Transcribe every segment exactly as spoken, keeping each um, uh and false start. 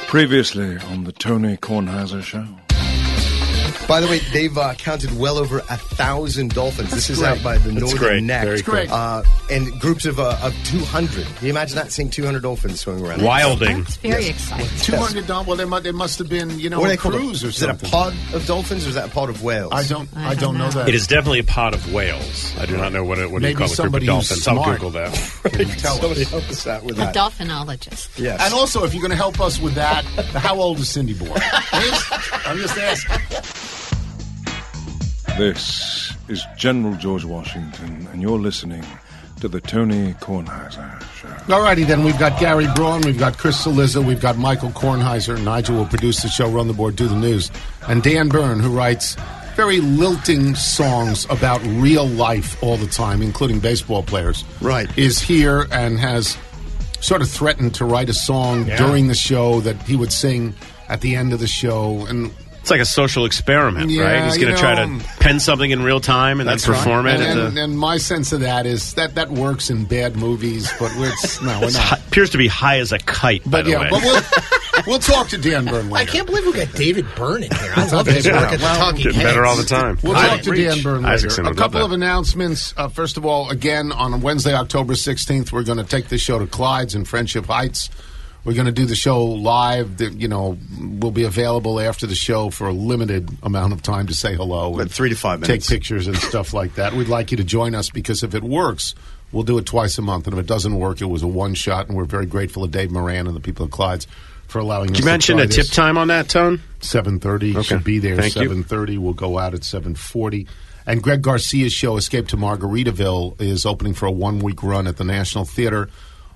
Previously on the Tony Kornheiser Show. By the way, they've uh, counted well over a thousand dolphins. That's this is great. out by the That's Northern great. Neck. Very great. Uh, and groups of uh, of two hundred. Can you imagine that, seeing two hundred dolphins swimming around? Wilding. That's very Yes. exciting. two hundred dolphins. Well, there must, there must have been, you know, What are a they called? cruise or Is something. it a pod of dolphins or is that a pod of whales? I don't. I, I don't don't know know. that. It is definitely a pod of whales. I do not know what it, what do you Maybe call a group of somebody who's dolphins. I'll smart. Google that. Can you tell Somebody us? help us out with A that. dolphinologist. Yes. And also, if you're going to help us with that, how old is Cindy Boy? I'm just asking. This is General George Washington, and you're listening to the Tony Kornheiser Show. All righty, then. We've got Gary Braun, we've got Chris Salizza, we've got Michael Kornheiser. Nigel will produce the show, run the board, do the news. And Dan Byrne, who writes very lilting songs about real life all the time, including baseball players. Right. Is here and has sort of threatened to write a song Yeah. during the show that he would sing at the end of the show. And It's like a social experiment, Yeah, right? He's going you to try know, to pen something in real time and then That's right. perform it. And, at and, the, and my sense of that is that that works in bad movies, but we're, it's, no, we're it's not. hi- appears to be high as a kite, by But the yeah, way. but we'll, we'll talk to Dan Byrne later. I can't believe we got David Byrne in here. I love his Yeah. work at the Well, Talking Getting Heads. better all the time. We'll High talk to reach. Dan Byrne later. Isaacson A would couple love of that. announcements. Uh, first of all, again, on Wednesday, October sixteenth, we're going to take this show to Clyde's in Friendship Heights. We're going to do the show live. The, you know, we'll be available after the show for a limited amount of time to say hello. But and three to five minutes. Take pictures and stuff like that. We'd like you to join us because if it works, we'll do it twice a month. And if it doesn't work, it was a one shot. And we're very grateful to Dave Moran and the people at Clyde's for allowing us Did you to mention try a tip this. time on that, Tone? seven thirty. Okay. Should be there Thank you. seven thirty. We'll go out at seven forty. And Greg Garcia's show, Escape to Margaritaville, is opening for a one-week run at the National Theater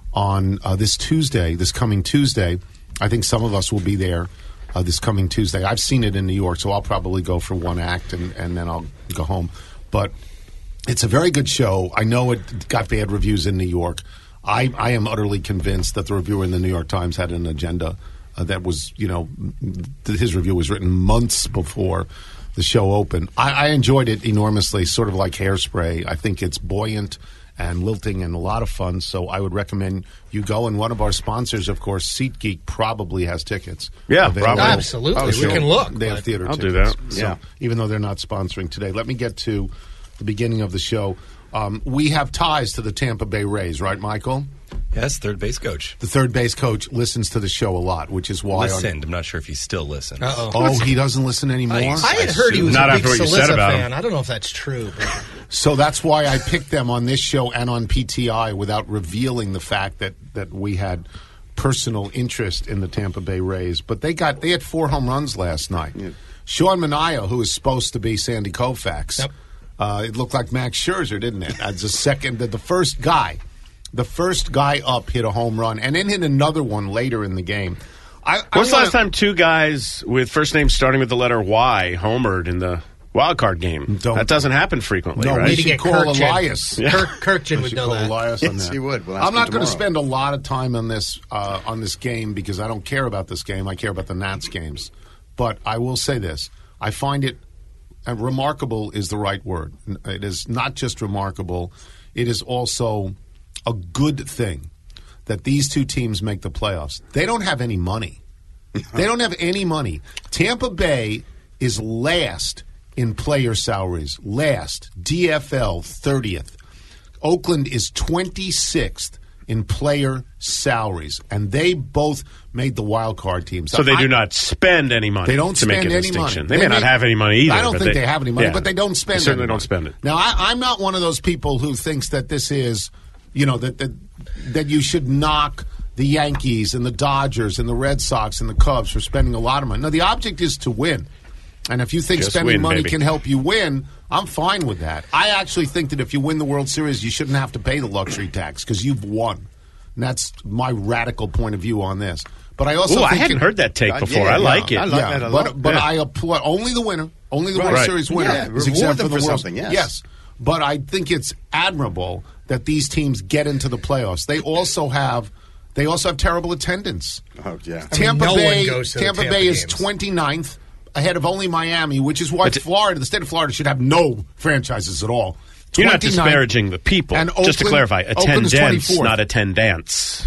on uh, this Tuesday, this coming Tuesday. I think some of us will be there uh, this coming Tuesday. I've seen it in New York, so I'll probably go for one act and, and then I'll go home. But it's a very good show. I know it got bad reviews in New York. I, I am utterly convinced that the reviewer in the New York Times had an agenda uh, that was, you know, th- his review was written months before the show opened. I, I enjoyed it enormously, sort of like Hairspray. I think it's buoyant and lilting and a lot of fun, so I would recommend you go. And one of our sponsors, of course, SeatGeek, probably has tickets. Yeah, available. probably. Absolutely. Oh, We sure. can look, They have but- theater I'll do tickets. that. So, Yeah. even though they're not sponsoring today. Let me get to the beginning of the show. Um, we have ties to the Tampa Bay Rays, right, Michael? Yes, third base coach. The third base coach listens to the show a lot, which is why. on- Listened. I'm not sure if he still listens. Uh-oh. oh, he doesn't listen anymore? I had heard he was Not a after big what you said Salizza about him. fan. I don't know if that's true. But So that's why I picked them on this show and on P T I without revealing the fact that, that we had personal interest in the Tampa Bay Rays. But they got they had four home runs last night. Sean Manaea, who is supposed to be Sandy Koufax, Yep. uh, it looked like Max Scherzer, didn't it? As the second, the, the first guy, the first guy up hit a home run and then hit another one later in the game. I, I When's the wanna- last time two guys with first names starting with the letter Y homered in the wild card game? Don't- that doesn't happen frequently, No, right? we Need to should get call Kirkjian. Elias. Kirk, Kirkjian We would should know call that. Elias on Yes, that. he would. We'll ask I'm not him going to tomorrow. spend a lot of time on this uh, on this game because I don't care about this game. I care about the Nats games. But I will say this: I find it uh, remarkable is the right word. It is not just remarkable; it is also a good thing that these two teams make the playoffs. They don't have any money. They don't have any money. Tampa Bay is last in player salaries. Last. D F L thirtieth. Oakland is twenty-sixth in player salaries. And they both made the wild card teams. So they I- do not spend any money They don't to spend make a any distinction. money. They, may not make- have any money either. I don't but think they, have any money, yeah. but they don't spend They certainly any don't money. spend it. Now, I, I'm not one of those people who thinks that this is, you know, that, that that you should knock the Yankees and the Dodgers and the Red Sox and the Cubs for spending a lot of money. No, the object is to win. And if you think Just spending win, money baby. can help you win, I'm fine with that. I actually think that if you win the World Series, you shouldn't have to pay the luxury tax because you've won. And that's my radical point of view on this. But I also Ooh, I think hadn't it- heard that take Uh, before. yeah, I like yeah, it. I like yeah, that a but lot. but Yeah. I applaud only the winner, only the World Right. Series winner Yeah, is reward exempt them from the for World something, Series. yes. But I think it's admirable that these teams get into the playoffs. They also have they also have terrible attendance. Oh, yeah. I mean, Tampa no Bay one goes to the Tampa Tampa Bay is games. twenty-ninth, ahead of only Miami, which is why But- Florida, the state of Florida, should have no franchises at all. You're not twenty-ninth, disparaging the people. and Just to Oakland- clarify, Oakland is attendance, twenty-fourth. not attendance.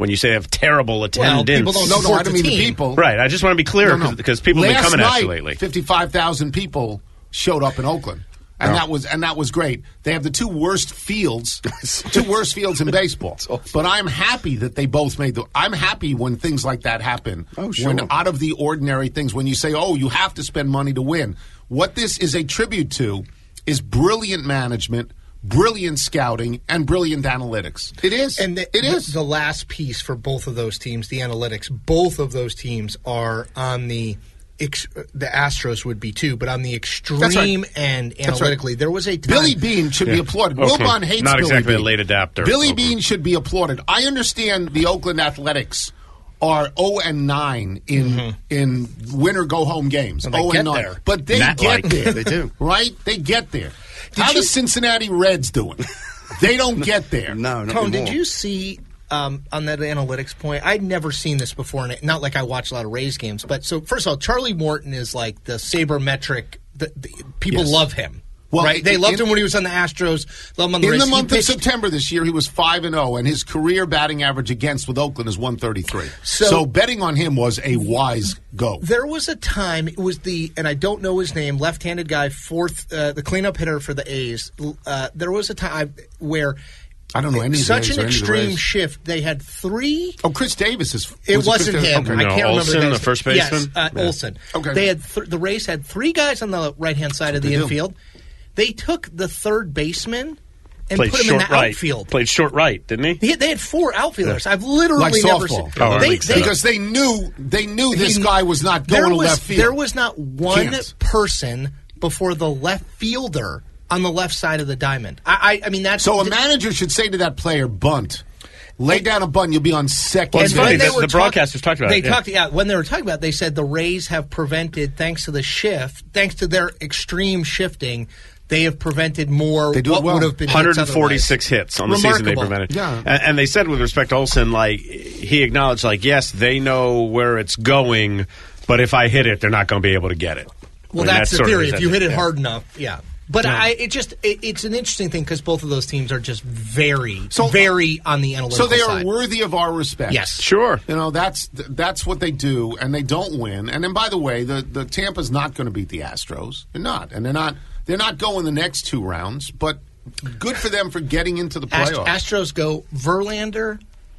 when you say they have terrible attendance. people don't No, no, I support don't the mean the team. people. Right, I just want to be clear No, no. because people have been Last coming night, at you lately. fifty-five thousand people showed up in Oakland. And that was and that was great. They have the two worst fields, two worst fields in baseball. But I'm happy that they both made the. I'm happy when things like that happen. Oh, sure. When out of the ordinary things, when you say, "Oh, you have to spend money to win." What this is a tribute to is brilliant management, brilliant scouting, and brilliant analytics. It is. And the, it is. the, the last piece for both of those teams, the analytics. Both of those teams are on the. Ex, the Astros would be too, but on the extreme right. end That's right. analytically, there was a time. Billy Bean should be applauded. Okay. Wilbon hates Not Billy exactly a Bean. late adapter. Billy Okay. Bean should be applauded. I understand the Oakland Athletics are oh and nine in Mm-hmm. in win or go home games. And they oh get and nine. there. But they Nat-like. get there. They do. Right? They get there. How you- the Cincinnati Reds doing? They don't get there. No, not Tone, anymore. did you see um, on that analytics point? I'd never seen this before, and it- not like I watch a lot of Rays games. But so first of all, Charlie Morton is like the sabermetric. The, the, people Yes. love him. Well, right? They in- loved him when he was on the Astros. Love him on the In Rays. the He month of pitched- September this year, he was five and zero, and his career batting average against with Oakland is one thirty three. So- So betting on him was a wise go. There was a time, it was the, and I don't know his name, left-handed guy, fourth, uh, the cleanup hitter for the A's. Uh, there was a time where I don't know any of the such A's an or any of the extreme Rays. shift. They had three. Oh, Chris Davis is. It was wasn't Chris him. Davis? I No, can't remember Olsen, the, the guy's- first Yes, baseman? uh, Yeah. Olsen. Okay. They had th- the Rays had three guys on the right-hand side of the They do. infield. They took the third baseman and Played put him short in the right. outfield. Played short right, didn't he? He had- they had four outfielders. I've literally Like never seen. softball. Oh, they, league they, setup. Because they knew they knew this he- guy was not there going to was, left field. There was not one Can't. person before the left fielder on the left side of the diamond. I, I, I mean, that's So a manager should say to that player, "Bunt, lay down a bunt. You'll be on second." Well, it's And funny, when they the- were the talk- broadcasters talked about they it, yeah. talked, yeah. When they were talking about it, they said the Rays have prevented, thanks to the shift, thanks to their extreme shifting, they have prevented more They do what it well. would have been one hits hundred forty-six otherwise. hits on the season they Remarkable. prevented. Yeah. And, and they said with respect to Olsen, like, he acknowledged, like, yes, they know where it's going, but if I hit it, they're not going to be able to get it. Well, I mean, that's the sort of theory. his If you hit it yeah. hard enough, yeah. But I, it just it, it's an interesting thing because both of those teams are just very, So- very on the analytical So they are side. worthy of our respect. Yes. Sure. You know, that's that's what they do, and they don't win. And then, by the way, the, the Tampa's not going to beat the Astros. They're not, and they're not. They're not going the next two rounds. But good for them for getting into the Ast- playoffs. Astros go Verlander,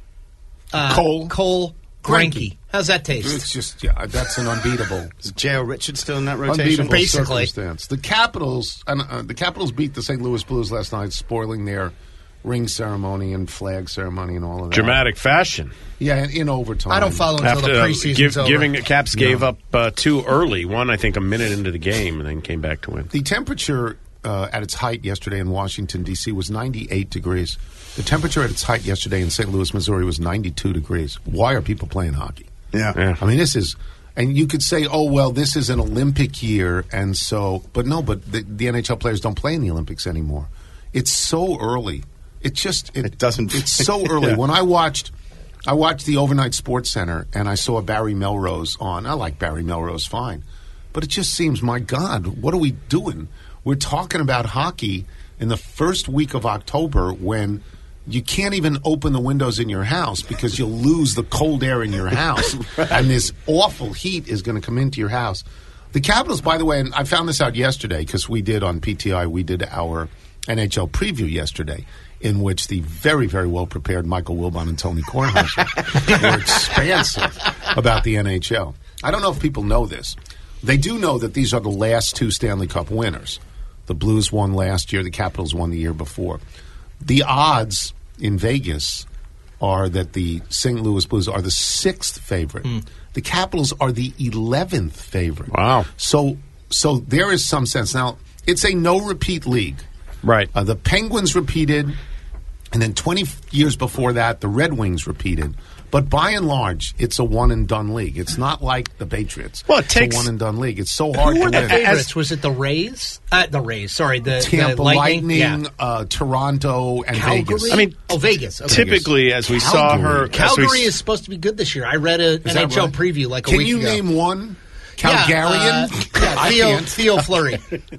uh, Cole. Cole, Greinke. Greinke. How's that taste? It's just yeah, that's an unbeatable, Is J L Richard still in that rotation? unbeatable Basically. circumstance. The Capitals and uh, the Capitals beat the Saint Louis Blues last night, spoiling their ring ceremony and flag ceremony and all of that. Dramatic fashion. Yeah, in, in overtime. I don't follow until After the uh, preseason's give, over. giving Caps gave up uh, too early. One, I think, a minute into the game, and then came back to win. The temperature uh, at its height yesterday in Washington, D C was ninety-eight degrees. The temperature at its height yesterday in Saint Louis, Missouri was ninety-two degrees. Why are people playing hockey? Yeah. Yeah. I mean, this is, and you could say, oh, well, this is an Olympic year, and so, but no, but the, the N H L players don't play in the Olympics anymore. It's so early. It just, it, It doesn't- it's so early. Yeah. When I watched, I watched the overnight Sports Center, and I saw Barry Melrose on. I like Barry Melrose fine. But it just seems, my God, what are we doing? We're talking about hockey in the first week of October when you can't even open the windows in your house because you'll lose the cold air in your house. And this awful heat is going to come into your house. The Capitals, by the way, and I found this out yesterday because we did on P T I, we did our N H L preview yesterday in which the very, very well-prepared Michael Wilbon and Tony Kornheiser were expansive about the N H L. I don't know if people know this. They do know that these are the last two Stanley Cup winners. The Blues won last year. The Capitals won the year before. The odds in Vegas are that the Saint Louis Blues are the sixth favorite. Mm. The Capitals are the eleventh favorite. Wow. So, so there is some sense. Now, it's a no-repeat league. Right. Uh, the Penguins repeated, and then twenty years before that, the Red Wings repeated. But by and large, it's a one-and-done league. It's not like the Patriots. Well, it it's takes- a one-and-done league. It's so hard Who to were the win. favorites? Was it the Rays? Uh, the Rays, sorry. The, Tampa the Lightning, Yeah. uh, Toronto, and Calgary? Vegas. I mean, oh, Vegas. Okay. Typically, as we saw her... Calgary. as we Calgary s- is supposed to be good this year. I read an Is N H L that right? preview like a Can week you ago. name one? Yeah, Calgarian? uh, yeah, I Theo, can't. Theo Fleury.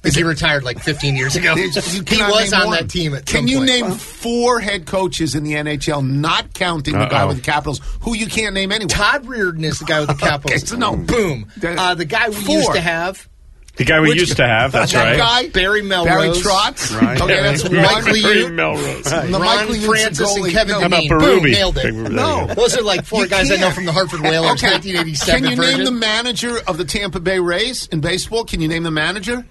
Because he retired like fifteen years ago. You He cannot was name on one. that team at Can some you point. name four head coaches in the N H L, not counting the guy Uh-oh. with the Capitals, who you can't name anyway? Todd Reardon is the guy with the Capitals. Okay, so no. Boom. That- Uh, the guy we Four. used to have. The guy we Which- used to have. That's that right. guy, Barry Melrose. Barry Trotz. Right. Okay, that's one. Mike Lee- Barry Melrose. The Ron Mike Lee Francis goalie. and Kevin No, How about Dineen. Boom, Berube? nailed it. No. Those are like four You guys I know can't. from the Hartford Whalers, Okay. nineteen eighty-seven Can you version. name the manager of the Tampa Bay Rays in baseball? Can you name the manager?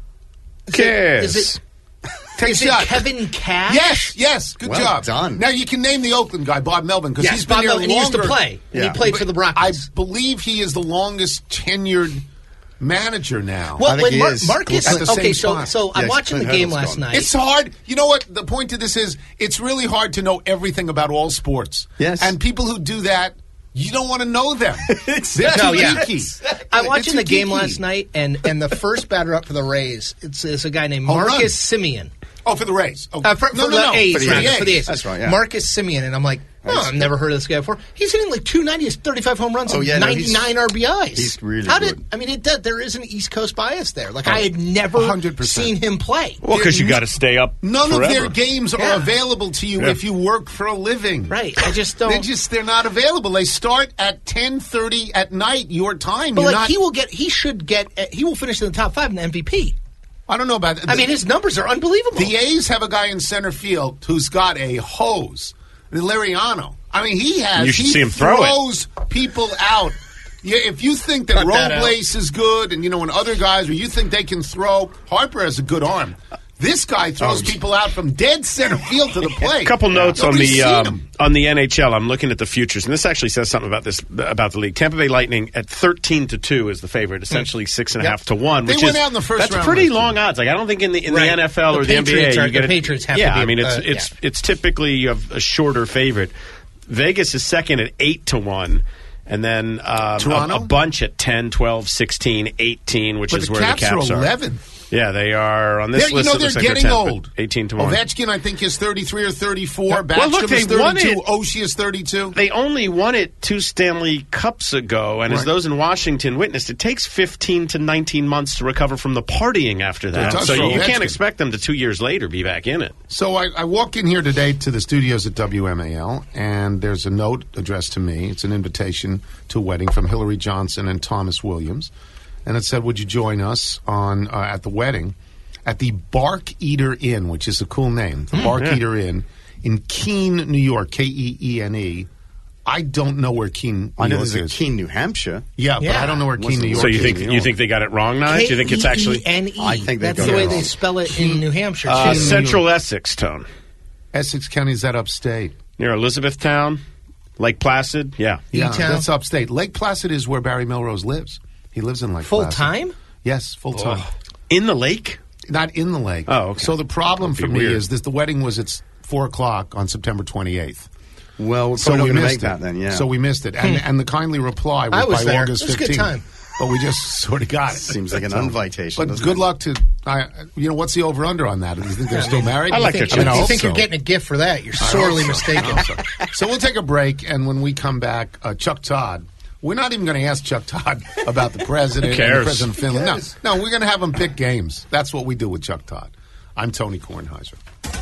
Kiss. Is it, Take is a it shot. Kevin Cash? Yes, yes. Good Well job. done. Now you can name the Oakland guy, Bob Melvin, because Yes, he's been Bob here Melvin, he used to longer. play. And Yeah. he played for the I Rockies. believe he is the longest tenured manager now. Well, I think when he Mar- is. Marcus, At the same okay, so spot. so I'm Yes, watching the Clint game Hurdle's last gone. night. It's hard. You know what? The point to this is it's really hard to know everything about all sports. Yes. And people who do that, you don't want to know them. They're too No, yeah. geeky. I'm watching They're the too game geeky. last night, and, and the first batter up for the Rays, it's, it's a guy named Home run. Marcus Simeon. Oh, for the Rays. Oh, Uh, for, for no, no, the no. A's, For the rather, A's. for the A's. That's right, yeah. Marcus Simeon, and I'm like, oh, I've never heard of this guy before. He's hitting like two ninety, has thirty-five home runs, Oh, and yeah, no, he's- ninety-nine R B Is. he's really How did good. I mean? It does, there is an East Coast bias there. Like I had never one hundred percent. seen him play. Well, because you got to stay up None forever. of their games Yeah. are available to you Yeah. if you work for a living. Right? I just don't. They're just they're not available. They start at ten thirty at night your time. but You're like not, he will get, he should get, uh, he will finish in the top five in the M V P. I don't know about that. I mean, his numbers are unbelievable. The A's have a guy in center field who's got a hose, Liriano. I mean, he has. You should he see him throw it. throws people out. Yeah, if you think that Cut that out. Robles is good, and you know, and other guys, or you think they can throw, Harper has a good arm. This guy throws Oh. people out from dead center field to the plate. A couple notes on Nobody's the seen um, him. on the N H L. I'm looking at the futures, and this actually says something about this about the league. Tampa Bay Lightning at thirteen to two is the favorite, essentially six and a Yep. half to one. They Which went is, out in the first that's round pretty last long year. odds. Like I don't think in the in Right. the N F L The or the Patriots N B A are- you get the it- Patriots have to yeah, be, I mean it's uh, it's yeah. it's typically you have a shorter favorite. Vegas is second at eight to one. And then um, Toronto? a, a bunch at ten, twelve, sixteen, eighteen, which But is the where Caps the Caps are are. eleven. Yeah, they are on this They're, you list. know, it they're looks like getting tenth, but old. eighteen to one. Ovechkin, I think, is thirty-three or thirty-four. Well, Backstrom look, they is won thirty-two. it. Oshie is thirty-two. They only won it two Stanley Cups ago, and as Right. those in Washington witnessed, it takes fifteen to nineteen months to recover from the partying after It that. does So for you Ovechkin. can't expect them to two years later be back in it. So I, I walk in here today to the studios at W M A L, and there's a note addressed to me. It's an invitation to a wedding from Hillary Johnson and Thomas Williams, and it said, "Would you join us on uh, at the wedding at the Bark Eater Inn, which is a cool name, the Bark yeah. Eater Inn in Keene, New York, K E E N E." I don't know where Keene, New I know York there's a is. Keene, New Hampshire. Yeah, but Yeah. I don't know where Keene, New York So you is. think New you York. think they got it wrong, Nige? You think it's actually K E E N E. I think they That's got the it way wrong. they spell it in New Hampshire. uh, Keene, New York. Central Essex, Tone, Essex County? Is that upstate? near Elizabethtown, Lake Placid? Yeah. Yeah, E-town? that's upstate. Lake Placid is where Barry Melrose lives. He lives in Lake Full Placid. time? Yes, full time. In the lake? Not in the lake. Oh, okay. So the problem That'd for be me weird. is this: the wedding was at four o'clock on September twenty-eighth. Well, we're So probably we not going to missed make that it. then, yeah. So we missed it, and and the kindly reply was, I was by there. August It was a good fifteenth. time. But we just sort of got it. Seems like an So- invitation, But doesn't good it? luck to, I, you know, what's the over under on that? Do you think they're still married? I like You their think, I mean, I you hope think so. you're getting a gift for that? You're I hope sorely so. mistaken. I hope so. So we'll take a break, and when we come back, uh, Chuck Todd. We're not even going to ask Chuck Todd about the president Who and the cares? president of Finland. No, no, we're going to have him pick games. That's what we do with Chuck Todd. I'm Tony Kornheiser.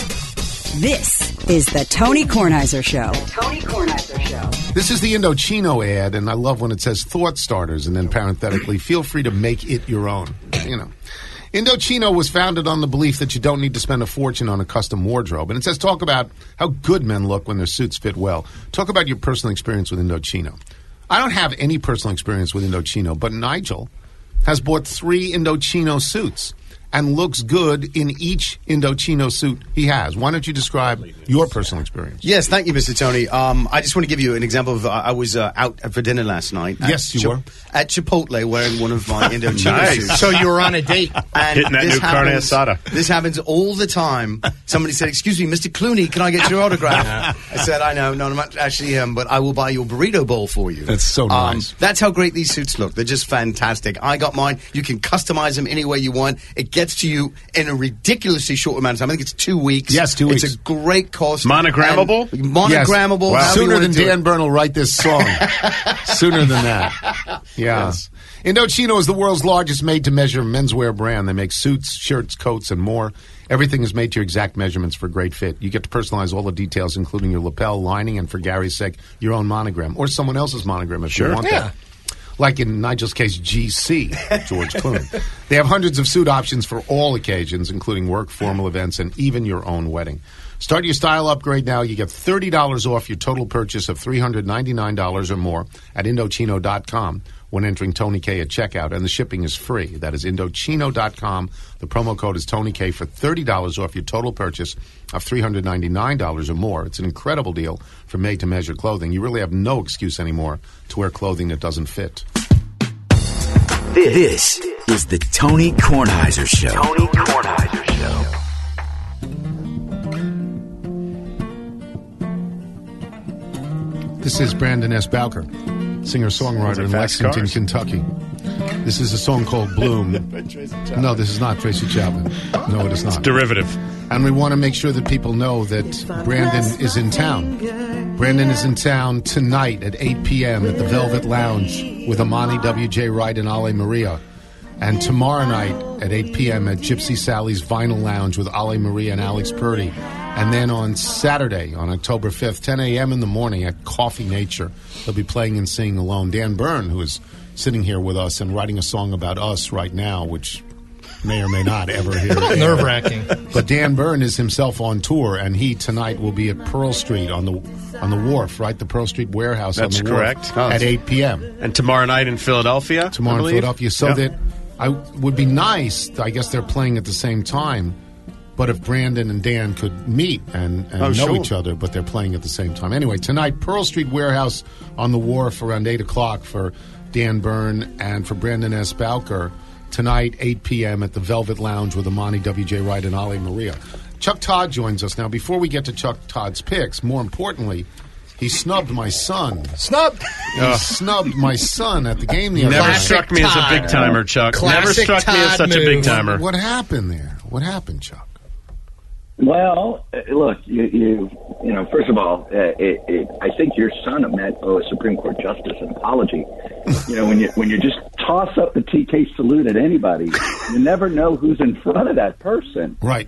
This is the Tony Kornheiser Show. Tony Kornheiser Show. This is the Indochino ad, and I love when it says thought starters, and then parenthetically, feel free to make it your own. You know. Indochino was founded on the belief that you don't need to spend a fortune on a custom wardrobe. And it says talk about how good men look when their suits fit well. Talk about your personal experience with Indochino. I don't have any personal experience with Indochino, but Nigel has bought three Indochino suits and looks good in each Indochino suit he has. Why don't you describe your personal experience? Yes, thank you, Mister Tony. Um, I just want to give you an example of uh, I was uh, out for dinner last night. at Yes, you Chi- were. At Chipotle wearing one of my Indochino Nice. suits. So you were on a date. And Hitting that this new carne happens- asada. This happens all the time. Somebody said, "Excuse me, Mister Clooney, can I get your autograph?" I said, "I know, no, I'm not actually him, but I will buy your burrito bowl for you." That's so Um, nice. that's how great these suits look. They're just fantastic. I got mine. You can customize them any way you want. It gets gets to you in a ridiculously short amount of time. I think it's two weeks. Yes, two it's weeks. a great cost. Monogrammable? And monogrammable. Yes. Wow. Sooner than Dan Byrne will write this song. Sooner than that. Yeah. Yes. Indochino is the world's largest made-to-measure menswear brand. They make suits, shirts, coats, and more. Everything is made to your exact measurements for great fit. You get to personalize all the details, including your lapel, lining, and for Gary's sake, your own monogram. Or someone else's monogram if Sure. you want Yeah. that. Like in Nigel's case, G C, George Clooney. They have hundreds of suit options for all occasions, including work, formal events, and even your own wedding. Start your style upgrade now. You get thirty dollars off your total purchase of three hundred ninety-nine dollars or more at Indochino dot com when entering Tony K at checkout, and the shipping is free. That is Indochino dot com. The promo code is Tony K for thirty dollars off your total purchase of three hundred ninety-nine dollars or more. It's an incredible deal for made-to-measure clothing. You really have no excuse anymore to wear clothing that doesn't fit. This is the Tony Kornheiser Show. Tony Kornheiser Show. This is Brandon S. Bowker, singer-songwriter in Fast Lexington, Cars? Kentucky. This is a song called Bloom. No, this is not Tracy Chapman. No, it is not. Derivative. And we want to make sure that people know that Brandon is in town. Brandon is in town tonight at eight p.m. at the Velvet Lounge with Amani W J. Wright and Ale Maria. And tomorrow night at eight p.m. at Gypsy Sally's Vinyl Lounge with Ale Maria and Alex Purdy. And then on Saturday, on October fifth, ten a.m. in the morning at Coffee Nature, they'll be playing and singing alone. Dan Byrne, who is sitting here with us and writing a song about us right now, which may or may not ever hear. Nerve-wracking. But Dan Byrne is himself on tour, and he tonight will be at Pearl Street on the on the wharf, right? The Pearl Street warehouse That's on the correct. wharf at eight p.m. And tomorrow night in Philadelphia. Tomorrow I in believe? Philadelphia. So Yep. that I would be nice. I guess they're playing at the same time. But if Brandon and Dan could meet and, and Oh, know sure. each other, but they're playing at the same time. Anyway, tonight, Pearl Street Warehouse on the wharf around eight o'clock for Dan Byrne and for Brandon S. Bowker. Tonight, eight p.m. at the Velvet Lounge with Amani W J. Wright and Ale Maria. Chuck Todd joins us now. Before we get to Chuck Todd's picks, more importantly, he snubbed my son. Snubbed. He snubbed my son at the game the other Never night. struck me as a big timer, Chuck. Never Classic struck me as Todd such a big move. timer. What happened there? What happened, Chuck? Well, uh, look, you, you, you know, first of all, uh, it, it, I think your son meant oh, a Supreme Court justice, an apology. You know, when you when you just toss up the T K salute at anybody, you never know who's in front of that person. Right.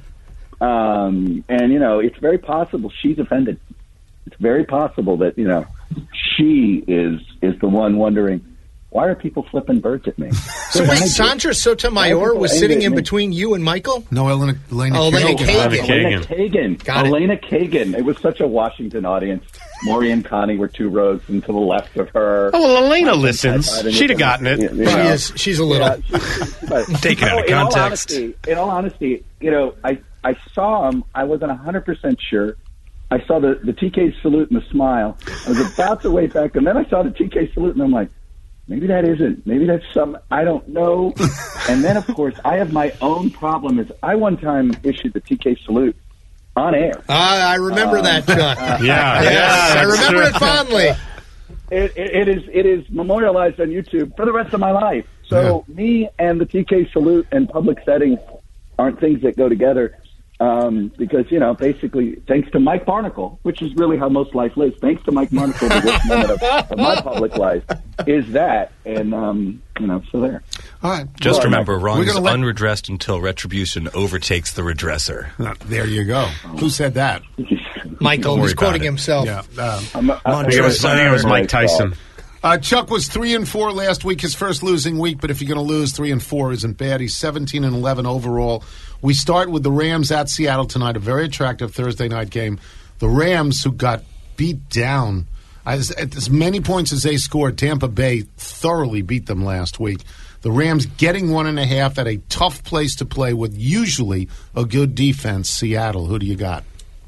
Um, and you know, it's very possible she's offended. It's very possible that you know she is is the one wondering, why are people flipping birds at me? So wait, Sandra Sotomayor was sitting in between you and Michael? No, Elena, Elena Oh, Elena Kagan. Kagan. Elena Kagan. Got it. Elena Kagan. It was such a Washington audience. Maury and Connie were two rows and to the left of her. Oh, well, Elena I- listens. I- I didn't- She'd have gotten it. You She know. is. She's a little. Yeah, she- but- Take it out of in all context. honesty, in all honesty, you know, I, I saw him. I wasn't one hundred percent sure. I saw the, the T K salute and the smile. I was about to wave back, and then I saw the T K salute, and I'm like, maybe that isn't. Maybe that's some. I don't know. And then, of course, I have my own problem. Is I one time issued the T K salute on air. Ah, I remember that, Chuck. Yeah, Yes, yeah, I that's remember true. it fondly. It, it, it is it is memorialized on YouTube for the rest of my life. So me and the T K salute and public settings aren't things that go together. Um, because, you know, basically, thanks to Mike Barnacle, which is really how most life lives, thanks to Mike Barnacle, the worst moment of, of my public life is that. And, um, you know, so there. All right. Just Well, remember, we're wrong is gonna let- unredressed until retribution overtakes the redresser. Uh, There you go. Who said that? Michael Don't was worry quoting about it. himself. Yeah. Um, I'm, I'm, I think it was, I think it was Mike Tyson. uh, Chuck was three and four last week, his first losing week. But if you're going to lose, three and four isn't bad. He's seventeen and eleven overall. We start with the Rams at Seattle tonight, a very attractive Thursday night game. The Rams, who got beat down as, at as many points as they scored, Tampa Bay thoroughly beat them last week. The Rams getting one and a half at a tough place to play with usually a good defense. Seattle, who do you got?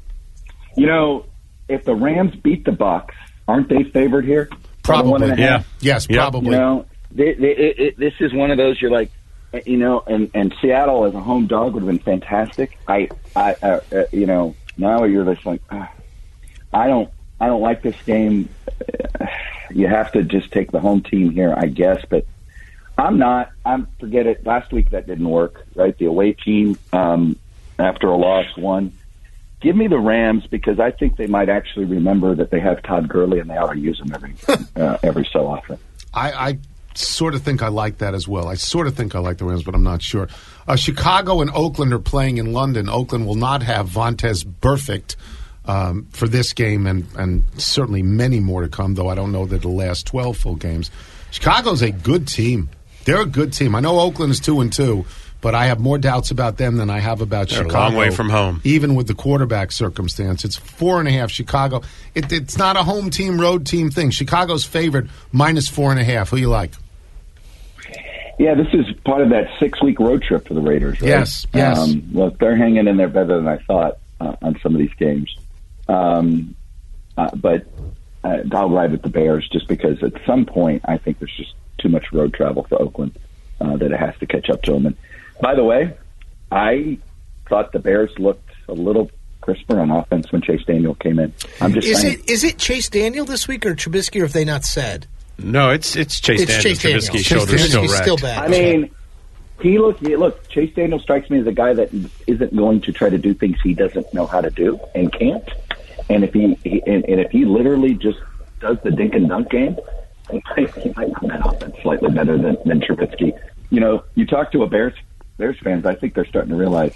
You know, if the Rams beat the Bucs, aren't they favored here? Probably. One and a half? Yeah. Yes, Yep. probably. You know, they, they, it, it, this is one of those you're like, you know, and, and Seattle as a home dog would have been fantastic. I, I, uh, uh, you know, now you're just like, uh, I don't, I don't like this game. Uh, you have to just take the home team here, I guess. But I'm not. I'm forget it. Last week that didn't work. Right, the away team um, after a loss won. Give me the Rams because I think they might actually remember that they have Todd Gurley and they ought to use him every uh, every so often. I, I sort of think I like that as well. I sort of think I like the Rams, but I'm not sure. Uh, Chicago and Oakland are playing in London. Oakland will not have Vontaze Burfict um, for this game and, and certainly many more to come, though I don't know that it'll last twelve full games. Chicago's a good team. They're a good team. I know Oakland is two and two, but I have more doubts about them than I have about They're Chicago. a long way from home. Even with the quarterback circumstance. It's four and a half Chicago. It, it's not a home team, road team thing. Chicago's favored minus four and a half. Who you like? Yeah, this is part of that six-week road trip for the Raiders, right? Yes, yes. Um, look, they're hanging in there better than I thought uh, on some of these games. Um, uh, but uh, I'll ride with the Bears just because at some point I think there's just too much road travel for Oakland uh, that it has to catch up to them. And by the way, I thought the Bears looked a little crisper on offense when Chase Daniel came in. I'm just is saying. it is it Chase Daniel this week or Trubisky, or have they not said? No, it's it's Chase It's Daniel. Chase Daniel. Trubisky's Chase shoulder's Daniel's still still wrecked. bad. I mean, he look look. Chase Daniel strikes me as a guy that isn't going to try to do things he doesn't know how to do and can't. And if he, he and, and if he literally just does the dink and dunk game, he might, he might run that offense slightly better than, than Trubisky. You know, you talk to a Bears Bears fans, I think they're starting to realize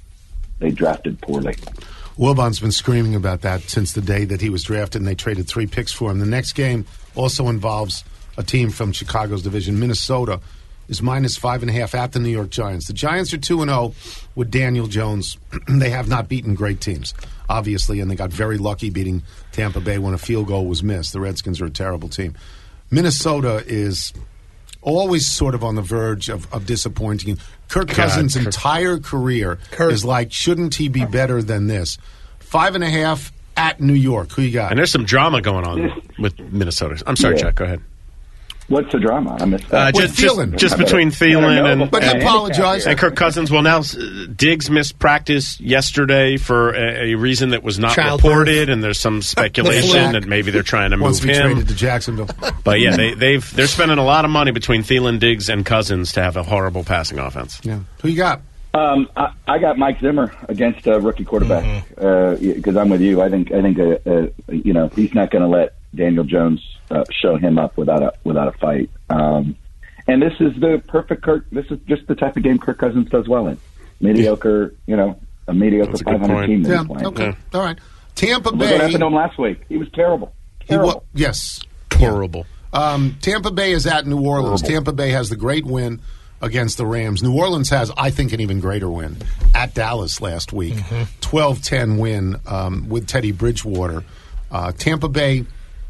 they drafted poorly. Wilbon's been screaming about that since the day that he was drafted, and they traded three picks for him. The next game also involves a team from Chicago's division. Minnesota is minus five and a half at the New York Giants. The Giants are two and zero with Daniel Jones. They have not beaten great teams, obviously, and they got very lucky beating Tampa Bay when a field goal was missed. The Redskins are a terrible team. Minnesota is always sort of on the verge of, of disappointing. Kirk God, Cousins' Kirk. entire career Kirk. is like, shouldn't he be better than this? Five and a half at New York. Who you got? And there's some drama going on with Minnesota. I'm sorry, Yeah. Chuck. Go ahead. What's the drama? I missed Uh, that. just, just, Thielen? just I better- between better Thielen know and, before But he I and, apologized. and Kirk Cousins. Well, now uh, Diggs missed practice yesterday for a, a reason that was not Childbirth. reported, and there's some speculation flag. that maybe they're trying to move Wants to be him. traded to Jacksonville. But yeah, they, they've they're spending a lot of money between Thielen, Diggs, and Cousins to have a horrible passing offense. Yeah. Who you got? Um, I, I got Mike Zimmer against a rookie quarterback because Mm-hmm. uh, I'm with you. I think I think uh, uh, you know he's not going to let Daniel Jones uh, show him up without a without a fight. Um, and this is the perfect Kirk. This is just the type of game Kirk Cousins does well in. Mediocre, you know, a mediocre That's a good five hundred point. team that Yeah. he's playing. Okay. All right. Tampa Look Bay. what happened to him last week. He was terrible. He Terrible. wa- yes. Horrible. Um, Tampa Bay is at New Orleans. Horrible. Tampa Bay has the great win against the Rams. New Orleans has, I think, an even greater win at Dallas last week. twelve ten win um, with Teddy Bridgewater. Uh, Tampa Bay,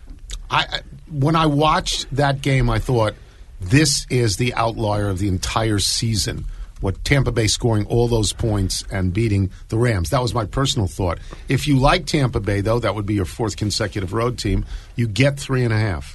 I, I- when I watched that game, I thought, this is the outlier of the entire season. What Tampa Bay scoring all those points and beating the Rams. That was my personal thought. If you like Tampa Bay, though, that would be your fourth consecutive road team. You get three and a half.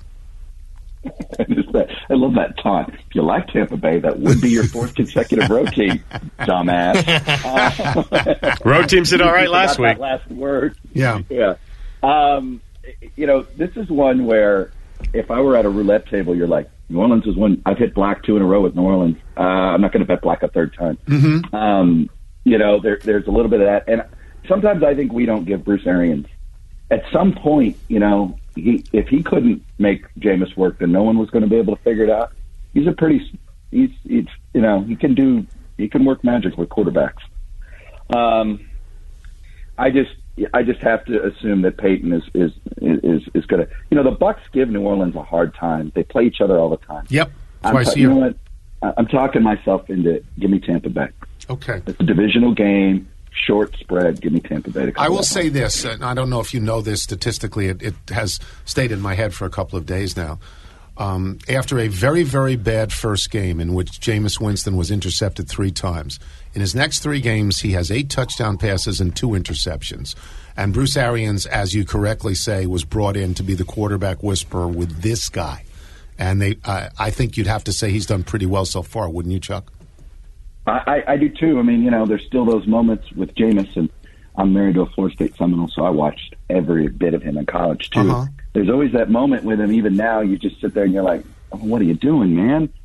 I love that taunt. If you like Tampa Bay, that would be your fourth consecutive road team, dumbass. Uh, Road teams did all right You last forgot week. that last word. Yeah. Yeah. Um, you know, this is one where if I were at a roulette table, you're like, New Orleans is one. I've hit black two in a row with New Orleans. Uh, I'm not going to bet black a third time. Mm-hmm. Um, you know, there, there's a little bit of that. And sometimes I think we don't give Bruce Arians. At some point, you know, he, if he couldn't make Jameis work, then no one was going to be able to figure it out. He's a pretty, he's, he's, you know, he can do, he can work magic with quarterbacks. Um, I just, I just have to assume that Peyton is is is is going to. You know, the Bucs give New Orleans a hard time. They play each other all the time. Yep. I'm Twice ta- a you year. know what? I- I'm talking myself into give me Tampa Bay. Okay. It's a divisional game, short spread. Give me Tampa Bay. To come I will back. say this, and I don't know if you know this statistically. It, it has stayed in my head for a couple of days now. Um, after a very, very bad first game in which Jameis Winston was intercepted three times, in his next three games, he has eight touchdown passes and two interceptions. And Bruce Arians, as you correctly say, was brought in to be the quarterback whisperer with this guy. And they, uh, I think you'd have to say he's done pretty well so far, wouldn't you, Chuck? I, I, I do too. I mean, you know, there's still those moments with Jameis, and I'm married to a Florida State Seminole, so I watched every bit of him in college too. Uh-huh. There's always that moment with him. Even now, you just sit there and you're like, oh, "What are you doing, man?"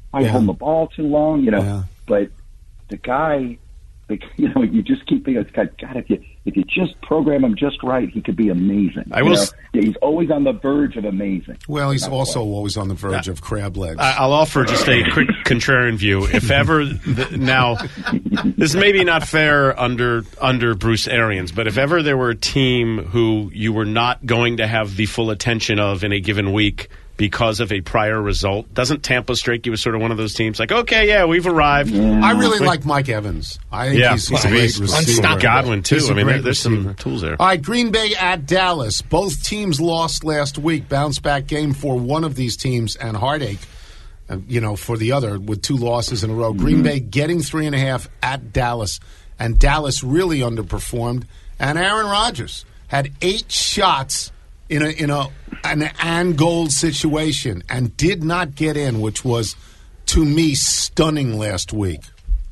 I Yeah. hold the ball too long, you know. Yeah. But the guy, the, you know, you just keep thinking, God, God, if you if you just program him just right, he could be amazing. I You will know? s- Yeah, he's always on the verge of amazing. Well, he's That's also why. always on the verge of crab legs. I- I'll offer just a quick contrarian view. If ever, the, now, this may be not fair under under Bruce Arians, but if ever there were a team who you were not going to have the full attention of in a given week because of a prior result, doesn't Tampa strike you as sort of one of those teams? Like, okay, yeah, we've arrived. I really like Mike Evans. I think Yeah, he's, he's he's a a great beast. receiver. Unstoppable. Godwin, too. He's a I mean, great there- there's some receiver. tools there. All right, Green Bay at Dallas. Both teams lost last week. Bounce back game for one of these teams and heartache, uh, you know, for the other with two losses in a row. Green Bay getting three and a half at Dallas, and Dallas really underperformed. And Aaron Rodgers had eight shots in a in a an and goal situation and did not get in, which was to me stunning last week.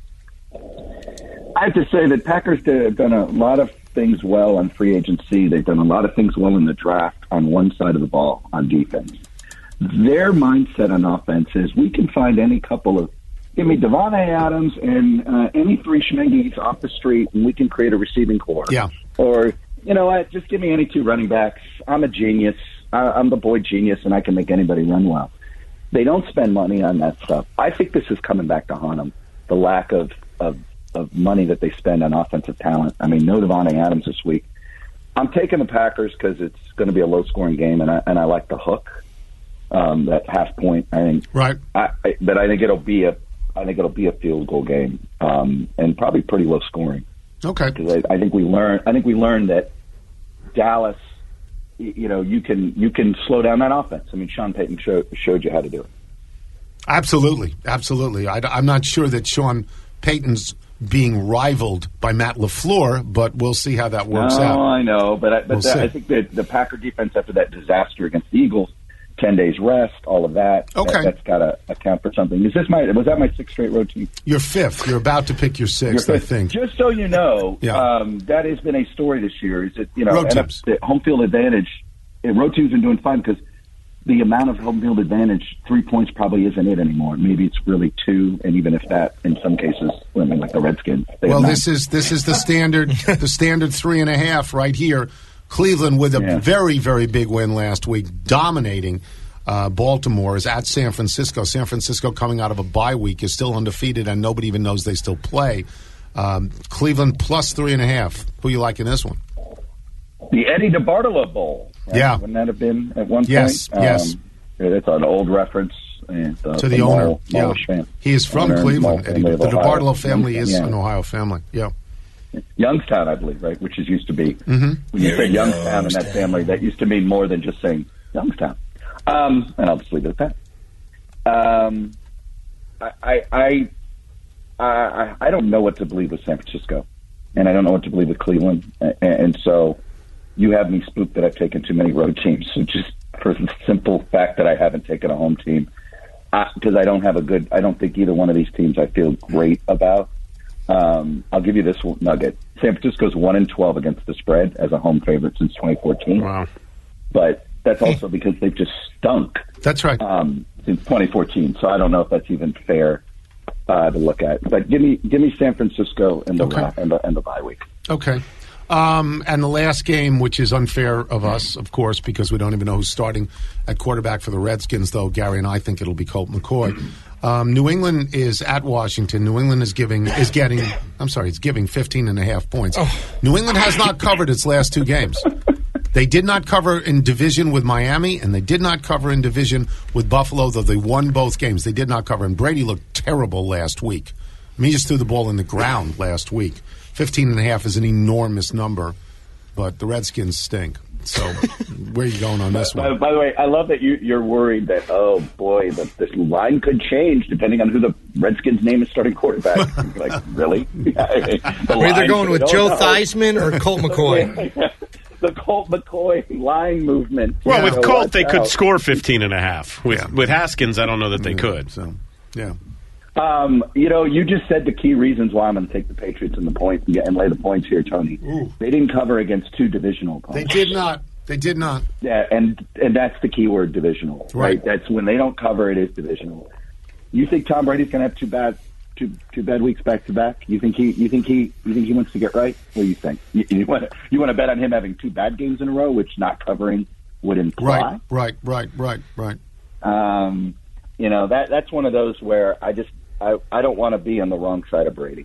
I have to say that Packers did, have done a lot of things well on free agency. They've done a lot of things well in the draft on one side of the ball on defense. Their mindset on offense is we can find any couple of give me Devontae Adams and uh, any three Schmengis off the street, and we can create a receiving core. Yeah. Or you know what? Just give me any two running backs. I'm a genius. I, I'm the boy genius, and I can make anybody run well. They don't spend money on that stuff. I think this is coming back to haunt them. The lack of, of of money that they spend on offensive talent. I mean, no Devontae Adams this week. I'm taking the Packers because it's going to be a low-scoring game, and I and I like the hook, um, that half point. I think right. I, I, but I think it'll be a I think it'll be a field goal game, um, and probably pretty low scoring. Okay. Because I, I think we learned. I think we learned that Dallas, y- you know, you can you can slow down that offense. I mean, Sean Payton show, showed you how to do it. Absolutely, absolutely. I, am not sure that Sean Payton's being rivaled by Matt LaFleur, but we'll see how that works no, out. I know, but I, but We'll that, see. I think that the Packer defense after that disaster against the Eagles, ten days rest, all of that. Okay. that, that's got to account for something. Is this my was that my sixth straight road team? You're fifth. You're about to pick your sixth, Your I fifth. think. Just so you know, Yeah. um, that has been a story this year. Is that you know, Road and teams. the home field advantage? And road teams been doing fine because the amount of home field advantage, three points probably isn't it anymore. Maybe it's really two, and even if that, in some cases, I mean, like the Redskins. they Well, have nine. this is this is the standard the standard three and a half right here. Cleveland with a Yeah. very very big win last week, dominating. Uh, Baltimore is at San Francisco. San Francisco, coming out of a bye week, is still undefeated, and nobody even knows they still play. Um, Cleveland plus three and a half. Who you like in this one? The Eddie DeBartolo Bowl. Right? Yeah. Wouldn't that have been at one Yes, point? yes. Um, it's an old reference. And, uh, To the from owner. Mall- Yeah. Mallish fan. He is from Owner and Cleveland. Mall Eddie. family of The Ohio. DeBartolo family is Yeah. an Ohio family. Yeah. Youngstown, I believe, right? Which is used to be. Mm-hmm. When you say Youngstown in that family, that used to mean more than just saying Youngstown. Um, and I'll just leave it at that. Um, I, I, I, I, I don't know what to believe with San Francisco, and I don't know what to believe with Cleveland, and, and so you have me spooked that I've taken too many road teams. So just for the simple fact that I haven't taken a home team, because I don't have a good. I don't think either one of these teams I feel great about. Um, I'll give you this nugget. San Francisco's one and twelve against the spread as a home favorite since twenty fourteen. Wow. But that's also because they've just stunk That's right. um, since twenty fourteen. So I don't know if that's even fair uh, to look at. But give me give me San Francisco and the Okay. and the, and the bye week. Okay. Um, and the last game, which is unfair of us, of course, because we don't even know who's starting at quarterback for the Redskins, though Gary and I think it'll be Colt McCoy. Um, New England is at Washington. New England is giving is getting I'm sorry, it's giving fifteen and a half points. New England has not covered its last two games. They did not cover in division with Miami, and they did not cover in division with Buffalo, though they won both games. They did not cover, and Brady looked terrible last week. I mean, he just threw the ball in the ground last week. Fifteen and a half is an enormous number, but the Redskins stink. So where are you going on this By, one? by the way, I love that you, you're worried that, oh, boy, the, this line could change depending on who the Redskins name is starting quarterback. You're like, really? The We're either line- going with I don't Joe know. Theismann or Colt McCoy. The Colt McCoy line movement. Well, You with know, Colt, watch they could out. score fifteen and a half. With, Yeah. with Haskins, I don't know that they could. So, yeah. Um, you know, you just said the key reasons why I'm going to take the Patriots and the point and, get, and lay the points here, Tony. Ooh. They didn't cover against two divisional They opponents. did not. They did not. Yeah, and and that's the key word, divisional. Right. Right. That's when they don't cover, it is divisional. You think Tom Brady's going to have two bad, two two bad weeks back to back? You think he? You think he? You think he wants to get right? What do you think? You, you want to? You want to bet on him having two bad games in a row, which not covering would imply? Right, right, right, right, right. Um, you know that that's one of those where I just I, I don't want to be on the wrong side of Brady.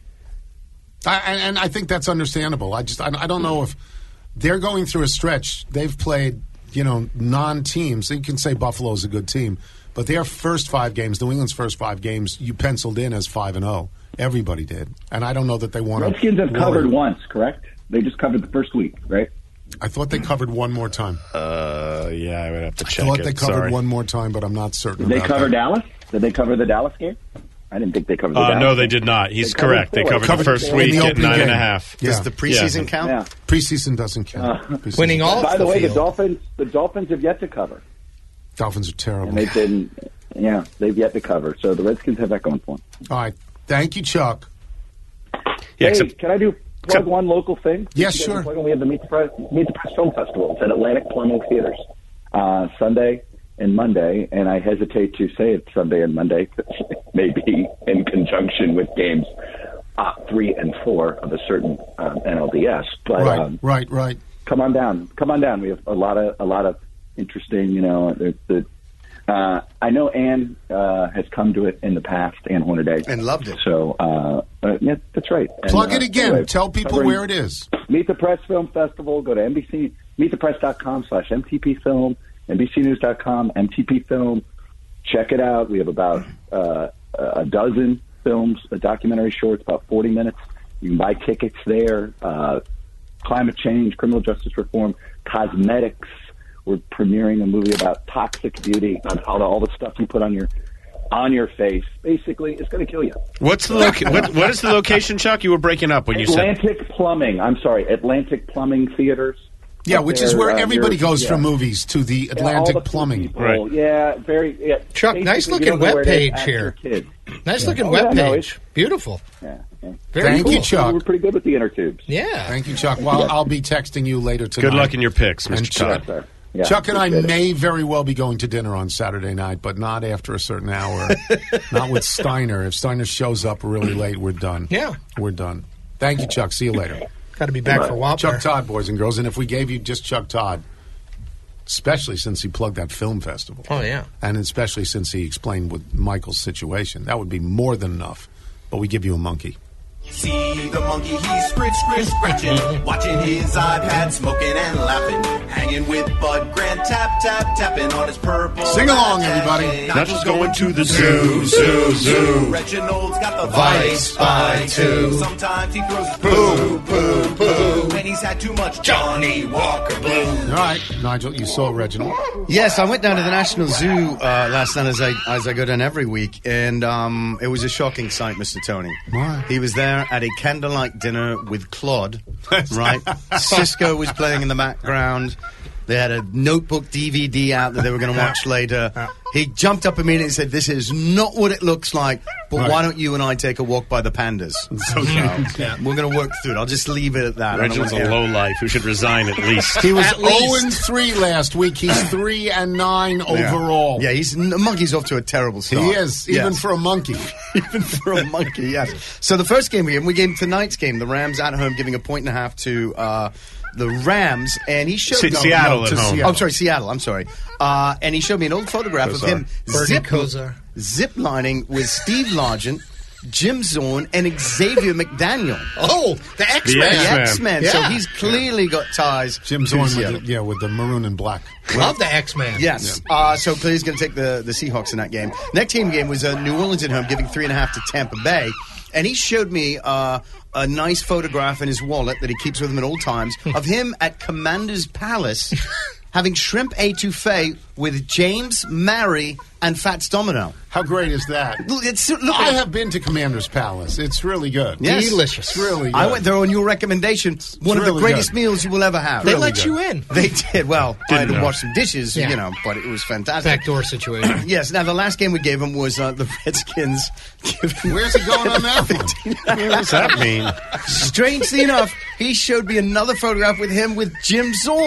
I, and, and I think that's understandable. I just I, I don't know if they're going through a stretch. They've played, you know, non-teams. You can say Buffalo's a good team, but their first five games, New England's first five games, you penciled in as five and zero. Everybody did, and I don't know that they want to. Redskins have covered once, correct? They just covered the first week, right? I thought they covered one more time. Uh, yeah, I would have to check. I thought it. they covered Sorry. one more time, but I'm not certain. Did they about cover that. Dallas? Did they cover the Dallas game? I didn't think they covered the Uh, Dallas no, they game. did not. He's They covered correct. They four. covered, Covered the first in the week at opening nine game. and a half. Yeah. Does the preseason Yeah. count? Yeah. Preseason doesn't count. Preseason. Winning all By off the, the way, field. the Dolphins the Dolphins have yet to cover, Dolphins are terrible. and they've been yeah they've yet to cover. So the Redskins have that going for them. All right, thank you, Chuck. Yeah, hey, except, can I do plug one local thing? Yes, You guys sure. are plugging- We have the Meet the Press Meet the Press Film Festival. It's at Atlantic Plumbing Theaters uh, Sunday and Monday, and I hesitate to say it's Sunday and Monday, maybe in conjunction with games uh, three and four of a certain um, N L D S. But Right, um, right, right. come on down, come on down. We have a lot of a lot of interesting, you know. The, the, uh, I know Ann uh, has come to it in the past, Ann Hornaday, And loved it. So uh, uh, yeah, that's right. And, Plug uh, it again. anyway, Tell people covering- where it is. Meet the Press Film Festival. Go to N B C meet the press dot com slash M T P film, N B C news dot com, M T P film. Check it out. We have about uh, a dozen films, a documentary shorts, about forty minutes. You can buy tickets there. Uh, climate change, criminal justice reform, cosmetics. We're premiering a movie about toxic beauty, on all the, all the stuff you put on your on your face. Basically, it's going to kill you. what's the loca- what, what is the location, Chuck? You were breaking up when you said. Atlantic Plumbing. I'm sorry, Atlantic Plumbing Theaters. Yeah, Up which is there, where uh, everybody near- goes yeah. for movies, to the Yeah, Atlantic all the Plumbing. people. Right. Yeah, very. Yeah. Chuck, Basically, nice you looking don't know where it is, webpage ask here. your kid. Nice looking Oh, yeah, web no, page. Beautiful. Yeah, yeah. Very Thank cool. you, Chuck. We're pretty good with the inner tubes. Yeah. Thank you, Chuck. Well, I'll be texting you later tonight. Good luck in your picks, And Mister Chuck- Todd. Sir. Yeah, Chuck and I appreciate it. may very well be going to dinner on Saturday night, but not after a certain hour. Not with Steiner. If Steiner shows up really late, we're done. Yeah. We're done. Thank you, Chuck. See you later. Got to be back for Whopper. Chuck Todd, boys and girls. And if we gave you just Chuck Todd, especially since he plugged that film festival, Oh, yeah. and especially since he explained with Michael's situation, that would be more than enough. But we give you a monkey. See the monkey, he's scritch, scritch, scratching, watching his iPad, smoking and laughing, hanging with Bud Grant, tap, tap, tapping on his purple. Sing along, iPad. everybody. Nacho's going to the zoo, zoo, zoo. Reginald's got the Vice by two. Sometimes he throws his poo, poo, poo, and he's had too much Johnny Walker Blue. All right, Nigel, you saw Reginald. Yes, I went down to the National Zoo uh, last night, as I as I go down every week, and um, it was a shocking sight, Mister Tony. Why? He was there at a candlelight dinner with Claude, right? Cisco was playing in the background. They had a Notebook D V D out that they were going to watch later. He jumped up immediately and said, "This is not what it looks like, but Right. why don't you and I take a walk by the pandas?" So, we're going to work through it. I'll just leave it at that. I don't Reginald's wanna a hear- low life who should resign at least. He was At least. zero and three last week. He's three and nine overall. Yeah, he's the monkey's off to a terrible start. He is, even Yes. for a monkey. Even for a monkey, yes. So the first game we gave, we gave tonight's game, the Rams at home, giving a point and a half to uh, the Rams, and he showed Se- me Seattle at to home. Oh, sorry, Seattle. I'm sorry. Uh, and he showed me an old photograph of Kozar. him Bernie zip, Kosar. zip lining with Steve Largent, Jim Zorn, and Xavier McDaniel. Oh, the X-Men. The The X-Men. X-Men. So Yeah. he's clearly got ties. Jim to Zorn, Seattle. with the, yeah, with the maroon and black. Love the X-Men. Yes. Uh, so clearly he's going to take the, the Seahawks in that game. Next team game was uh, New Orleans at home, giving three and a half to Tampa Bay. And he showed me uh, a nice photograph in his wallet that he keeps with him at all times of him at Commander's Palace having shrimp etouffee with James, Mary, and Fats Domino. How great is that? Look, it's, look I at- have been to Commander's Palace. It's really good. Yes. Delicious. It's really good. I went there on your recommendation. One of the really greatest good. meals you will ever have. They Really let good. you in. They did. Well, I had Didn't to know. wash some dishes, Yeah. you know, but it was fantastic. Backdoor situation. Yes. Now, the last game we gave him was uh, the Redskins. giving- Where's it going on that one? What does that mean? Strangely enough, he showed me another photograph with him with Jim Zorn.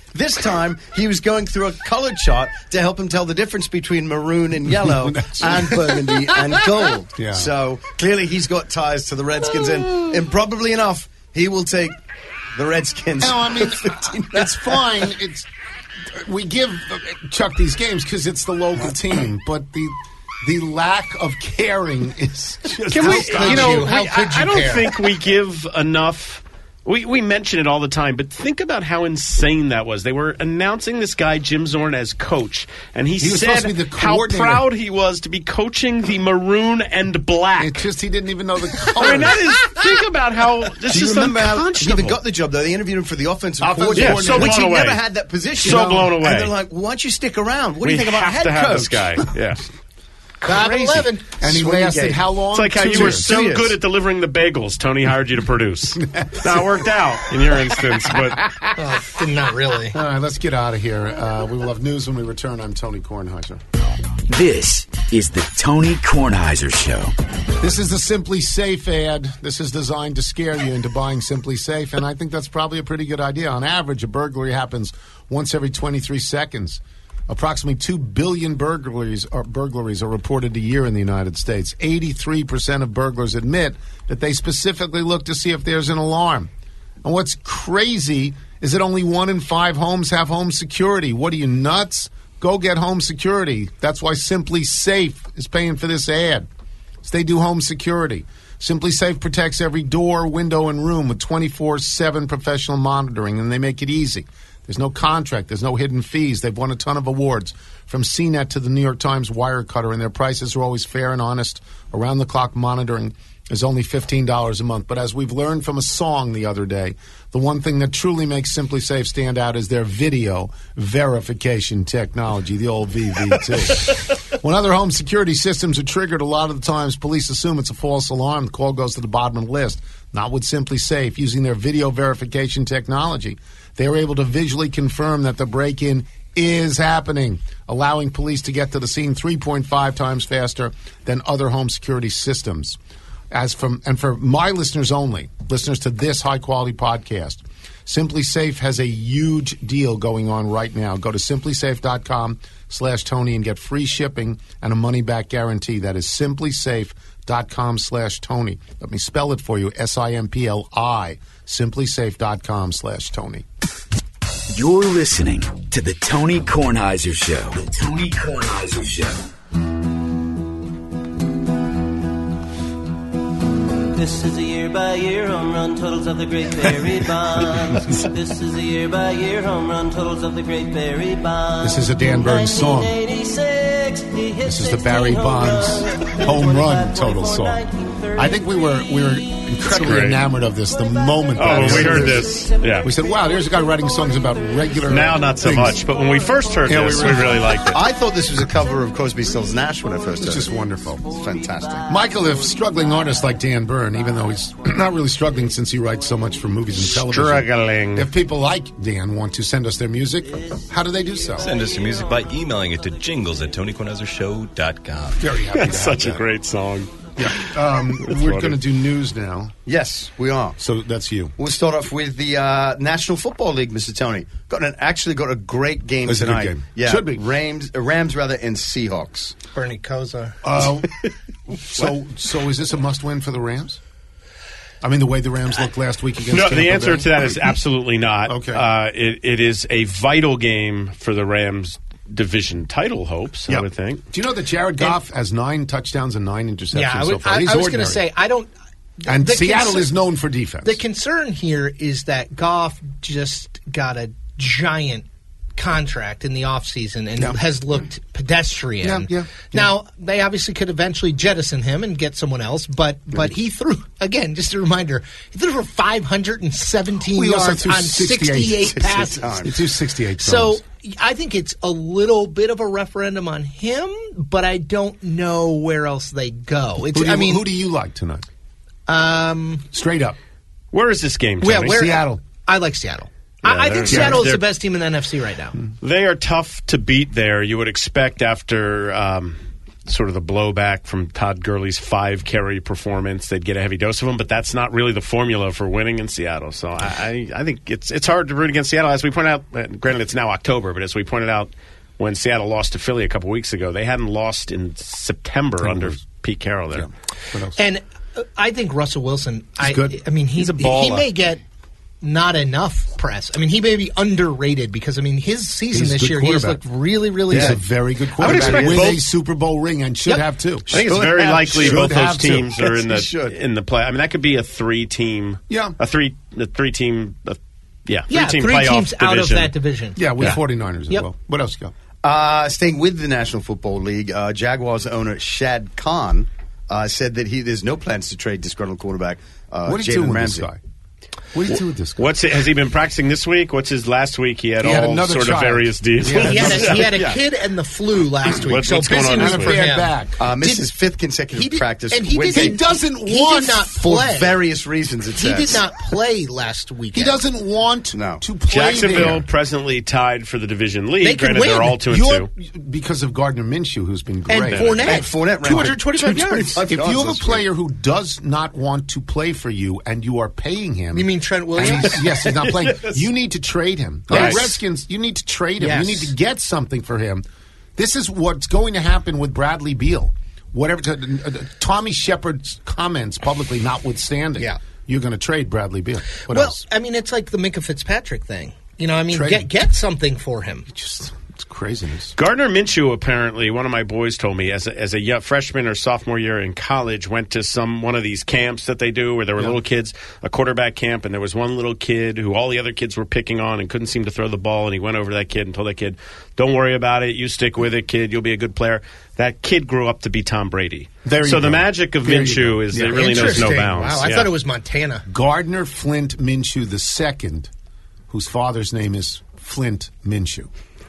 This time, he was going through a color chart to help him tell the difference between maroon and yellow and burgundy and gold. Yeah. So clearly he's got ties to the Redskins, and, and probably enough, he will take the Redskins. No, I mean, it's fine. It's we give Chuck these games because it's the local team, but the the lack of caring is just. Can we? could You know, you? How we- could I, I you don't care? think we give enough. We we mention it all the time, but think about how insane that was. They were announcing this guy Jim Zorn as coach, and he, He was said supposed to be the how coordinator. proud he was to be coaching the maroon and black. It's just he didn't even know the color. I mean, that is. Think about how this Do you is remember how he unconscionable. even got the job, though? They interviewed him for the offensive Offensive coordinator, Yeah, so which he blown away. never had that position. So blown away. And they're like, why don't you stick around? What do we you think about have head to have coach? this guy. Yeah. five eleven. And he Swing lasted game. how long? It's like how Two you were years. so Two years. good at delivering the bagels, Tony hired you to produce. Now, it worked out in your instance, but Oh, not really. All right, let's get out of here. Uh, we will have news when we return. I'm Tony Kornheiser. This is the Tony Kornheiser Show. This is the Simply Safe ad. This is designed to scare you into buying Simply Safe, and I think that's probably a pretty good idea. On average, a burglary happens once every twenty-three seconds. Approximately two billion burglaries are, burglaries are reported a year in the United States. eighty-three percent of burglars admit that they specifically look to see if there's an alarm. And what's crazy is that only one in five homes have home security. What are you, nuts? Go get home security. That's why Simply Safe is paying for this ad. So they do home security. Simply Safe protects every door, window, and room with twenty-four seven professional monitoring, and they make it easy. There's no contract. There's no hidden fees. They've won a ton of awards, from C net to the New York Times Wirecutter, and their prices are always fair and honest. Around-the-clock monitoring is only fifteen dollars a month. But as we've learned from a song the other day, the one thing that truly makes Simply Safe stand out is their video verification technology, the old V V T. When other home security systems are triggered, a lot of the times police assume it's a false alarm. The call goes to the bottom of the list. Not with Simply Safe. Using their video verification technology, they are able to visually confirm that the break-in is happening, allowing police to get to the scene three point five times faster than other home security systems. As from and for my listeners only, listeners to this high-quality podcast, Simply Safe has a huge deal going on right now. Go to simplysafe.com slash Tony and get free shipping and a money-back guarantee. That is simplysafe.com slash Tony. Let me spell it for you, S I M P L I, simplysafe.com slash Tony. You're listening to the Tony Kornheiser Show. The Tony Kornheiser Show. This is a year-by-year home run totals of the Great Barry Bonds. This is a year-by-year home run totals of the Great Barry Bonds. This is a Dan Burns song. This is the Barry Bonds home run total song. I think we were we were incredibly great. enamored of this the moment. Oh, that when we hit. heard this, yeah. We said, "Wow, there's a guy writing songs about regular." Now, not so things. much, but when we first heard Yeah, we this, we, really- really liked it. I thought this was a cover of Crosby, Stills, Nash when I first heard It's it. just wonderful. It's fantastic. Michael, if struggling artists like Dan Byrne, even though he's not really struggling since he writes so much for movies and television, Struggling. if people like Dan want to send us their music, how do they do so? Send us your music by emailing it to jingles at tony kornheiser show dot com. Very happy to It's have such a that. great song. Um, we're funny. going to do news now, Yes, we are. so that's you. We'll start off with the uh, National Football League, Mister Tony. Got an actually got a great game It's a good tonight. game. Yeah, Should be. Rams, uh, Rams rather, and Seahawks. Bernie Kosar. Uh, so, so is this a must-win for the Rams? I mean, the way the Rams looked last week against No, Tampa the answer Bay? to that is absolutely not. Okay. Uh, it, it is a vital game for the Rams' division title hopes, I Yep. would think. Do you know that Jared Goff has nine touchdowns and nine interceptions Yeah, I, so would, far? I, He's I was going ordinary. to say I don't. And the Seattle concern- is known for defense. The concern here is that Goff just got a giant contract in the offseason and Yeah. has looked pedestrian. Yeah, yeah, yeah. Now, they obviously could eventually jettison him and get someone else, but but he threw, again, just a reminder, he threw for five hundred seventeen We also yards threw on sixty-eight, sixty passes. times. He threw sixty-eight So times. I think it's a little bit of a referendum on him, but I don't know where else they go. It's, Who do you, I mean, who do you like tonight? um, Straight up. Where is this game, Tony? yeah, where, Seattle. I like Seattle. Yeah, I, I they're- think yeah, Seattle is they're- the best team in the N F C right now. They are tough to beat there. You would expect after um, sort of the blowback from Todd Gurley's five carry performance. They'd get a heavy dose of them, but that's not really the formula for winning in Seattle. So I, I, I think it's it's hard to root against Seattle. As we pointed out, uh, granted it's now October, but as we pointed out when Seattle lost to Philly a couple weeks ago, they hadn't lost in September under Pete Carroll there. What else? And uh, I think Russell Wilson, I, good. I mean, he, He's a he baller. may get not enough press. I mean, he may be underrated because, I mean, his season He's a this good year, he has quarterback. looked really, really He's good. a very good I would quarterback. expect With both- a Super Bowl ring and should Yep. have two. I think it's Should very have- likely should both have those to. teams are in Yes, he should. the in the play. I mean, that could be a three-team, Yeah. a three, a three-team, a, yeah, yeah, three-team three playoff teams out of division. that division. Yeah, with Yeah. 49ers as Yep. well. What else you got? Uh, staying with the National Football League, uh, Jaguars owner Shad Khan uh, said that he there's no plans to trade disgruntled quarterback uh, What are you doing Jalen with Ramsey. this guy? What do you do with this guy? What's it, has he been practicing this week? What's his last week? He had He had all another sort child. of various deals. He had He had a, he had a Yeah. kid and the flu last week. What's- so what's going busy on week this for week? him. back. Uh, missed Did- his fifth consecutive He did- practice. and he with did- He the- doesn't He want did not for play. various reasons. It He says. did not play last weekend. He doesn't want No. to play Jacksonville there. presently tied for the division lead. They could Granted, they're win. all two and You're, two. because of Gardner Minshew, who's been And great. Fournette. And Fournette ran two hundred twenty-five yards. If you have a last player who does not want to play for you and you are paying him, You mean Trent and Williams? he's- yes, he's not playing. You need to trade him. Right. The Redskins, you need to trade him. Yes. You need to get something for him. This is what's going to happen with Bradley Beal. Whatever uh, uh, Tommy Shepard's comments publicly notwithstanding, Yeah. you're going to trade Bradley Beal. What well, else? I mean, it's like the Minka Fitzpatrick thing. You know, I mean, Trade get him. get something for him. Just it's craziness. Gardner Minshew, apparently, one of my boys told me, as a, as a young freshman or sophomore year in college, went to some one of these camps that they do where there were Yeah. little kids, a quarterback camp, and there was one little kid who all the other kids were picking on and couldn't seem to throw the ball, and he went over to that kid and told that kid, "Don't worry about it. You stick with it, kid. You'll be a good player." That kid grew up to be Tom Brady. There you so the go. magic of There you Minshew go. is Yeah. it really knows no Interesting. bounds. Wow, I Yeah. thought it was Montana. Gardner Flint Minshew the second, whose father's name is Flint Minshew.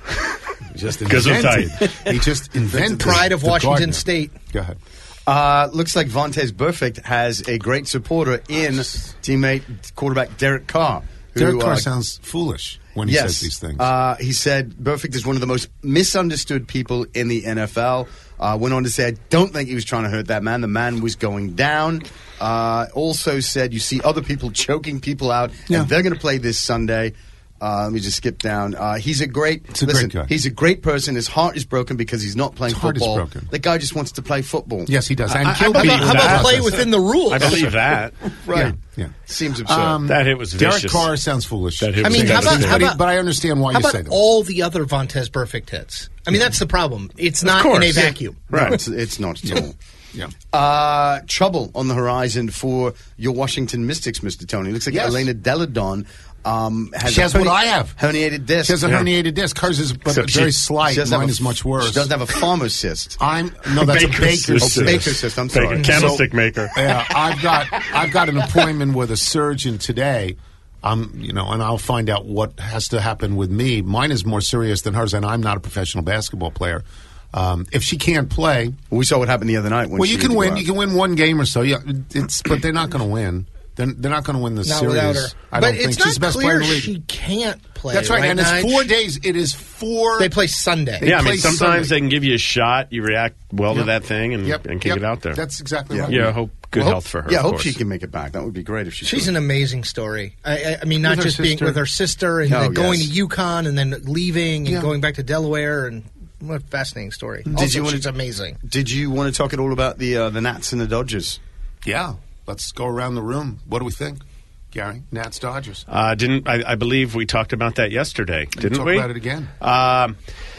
He just 'Cause of invented. He just invented Pride of the Washington Gardner. State. Go ahead. Uh, looks like Vontez Burfict has a great supporter in teammate quarterback Derek Carr. who, Derek Carr uh, sounds foolish when he yes, says these things. Uh, he said Burfict is one of the most misunderstood people in the N F L. Uh, went on to say, I don't think he was trying to hurt that man. The man was going down. Uh, also said, you see other people choking people out, Yeah. and they're going to play this Sunday. Uh, let me just skip down. Uh, he's a great. It's a listen, great guy. He's a great person. His heart is broken because he's not playing His heart is football. broken. The guy just wants to play football. Yes, he does. And I- I kill believe people. How that. about play Process. within the rules? I believe that. Right. Yeah, yeah. Seems absurd. Um, That hit was Derek vicious. Carr sounds foolish. That hit I was mean, how about, devastating. how but, he- about but I understand why how you about say that. all the other Vontez Burfict hits? I mean, that's the problem. It's not in a course. vacuum. No, it's, it's not at all. Yeah. Uh, trouble on the horizon for your Washington Mystics, Mister Tony. Looks like Yes. Elena Deladon um, has She a has what herni- I have. herniated disc. She has a Yeah. herniated disc. Hers is but So she- very slight. She doesn't Mine have a- is much worse. She doesn't have a farmer's cyst. I'm no, that's Baker's a baker's cyst. Oh, baker's cyst. I'm sorry. Baker- Candlestick maker. Yeah, I've got I've got an appointment with a surgeon today. Um, you know, and I'll find out what has to happen with me. Mine is more serious than hers, and I'm not a professional basketball player. Um, if she can't play, We saw what happened the other night. When well, she you had can to go win. out. You can win one game or so. Yeah, it's but they're not going to win. They're, they're not going to win the Not series. without her. I but don't it's think not she's the best player clear in the league. she can't play. That's right, and it's Nige? four days. It is four. They play Sunday. They Yeah, I play mean, sometimes Sunday. they can give you a shot, you react well to Yep. that thing, and, Yep, and kick yep. it out there. That's exactly Yeah. right. Yeah, hope good Well, health for her. Yeah, I of hope course. she can make it back. That would be great if she She's could. an amazing story. I, I, I mean, not With her just being sister. with her sister and Oh, then going yes. to UConn and then leaving and Yeah. going back to Delaware, and what a fascinating story. Did Also, you wanna- she's amazing. Did you want to talk at all about the uh, the Nats and the Dodgers? Yeah. Let's go around the room. What do we think, Gary? Nats Dodgers. Uh, didn't I, I believe we talked about that yesterday? Didn't talk we? about it again. Um,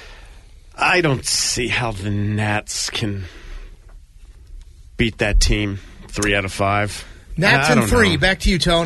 I don't see how the Nats can beat that team three out of five. Nats I and don't three. know. Back to you, Tone.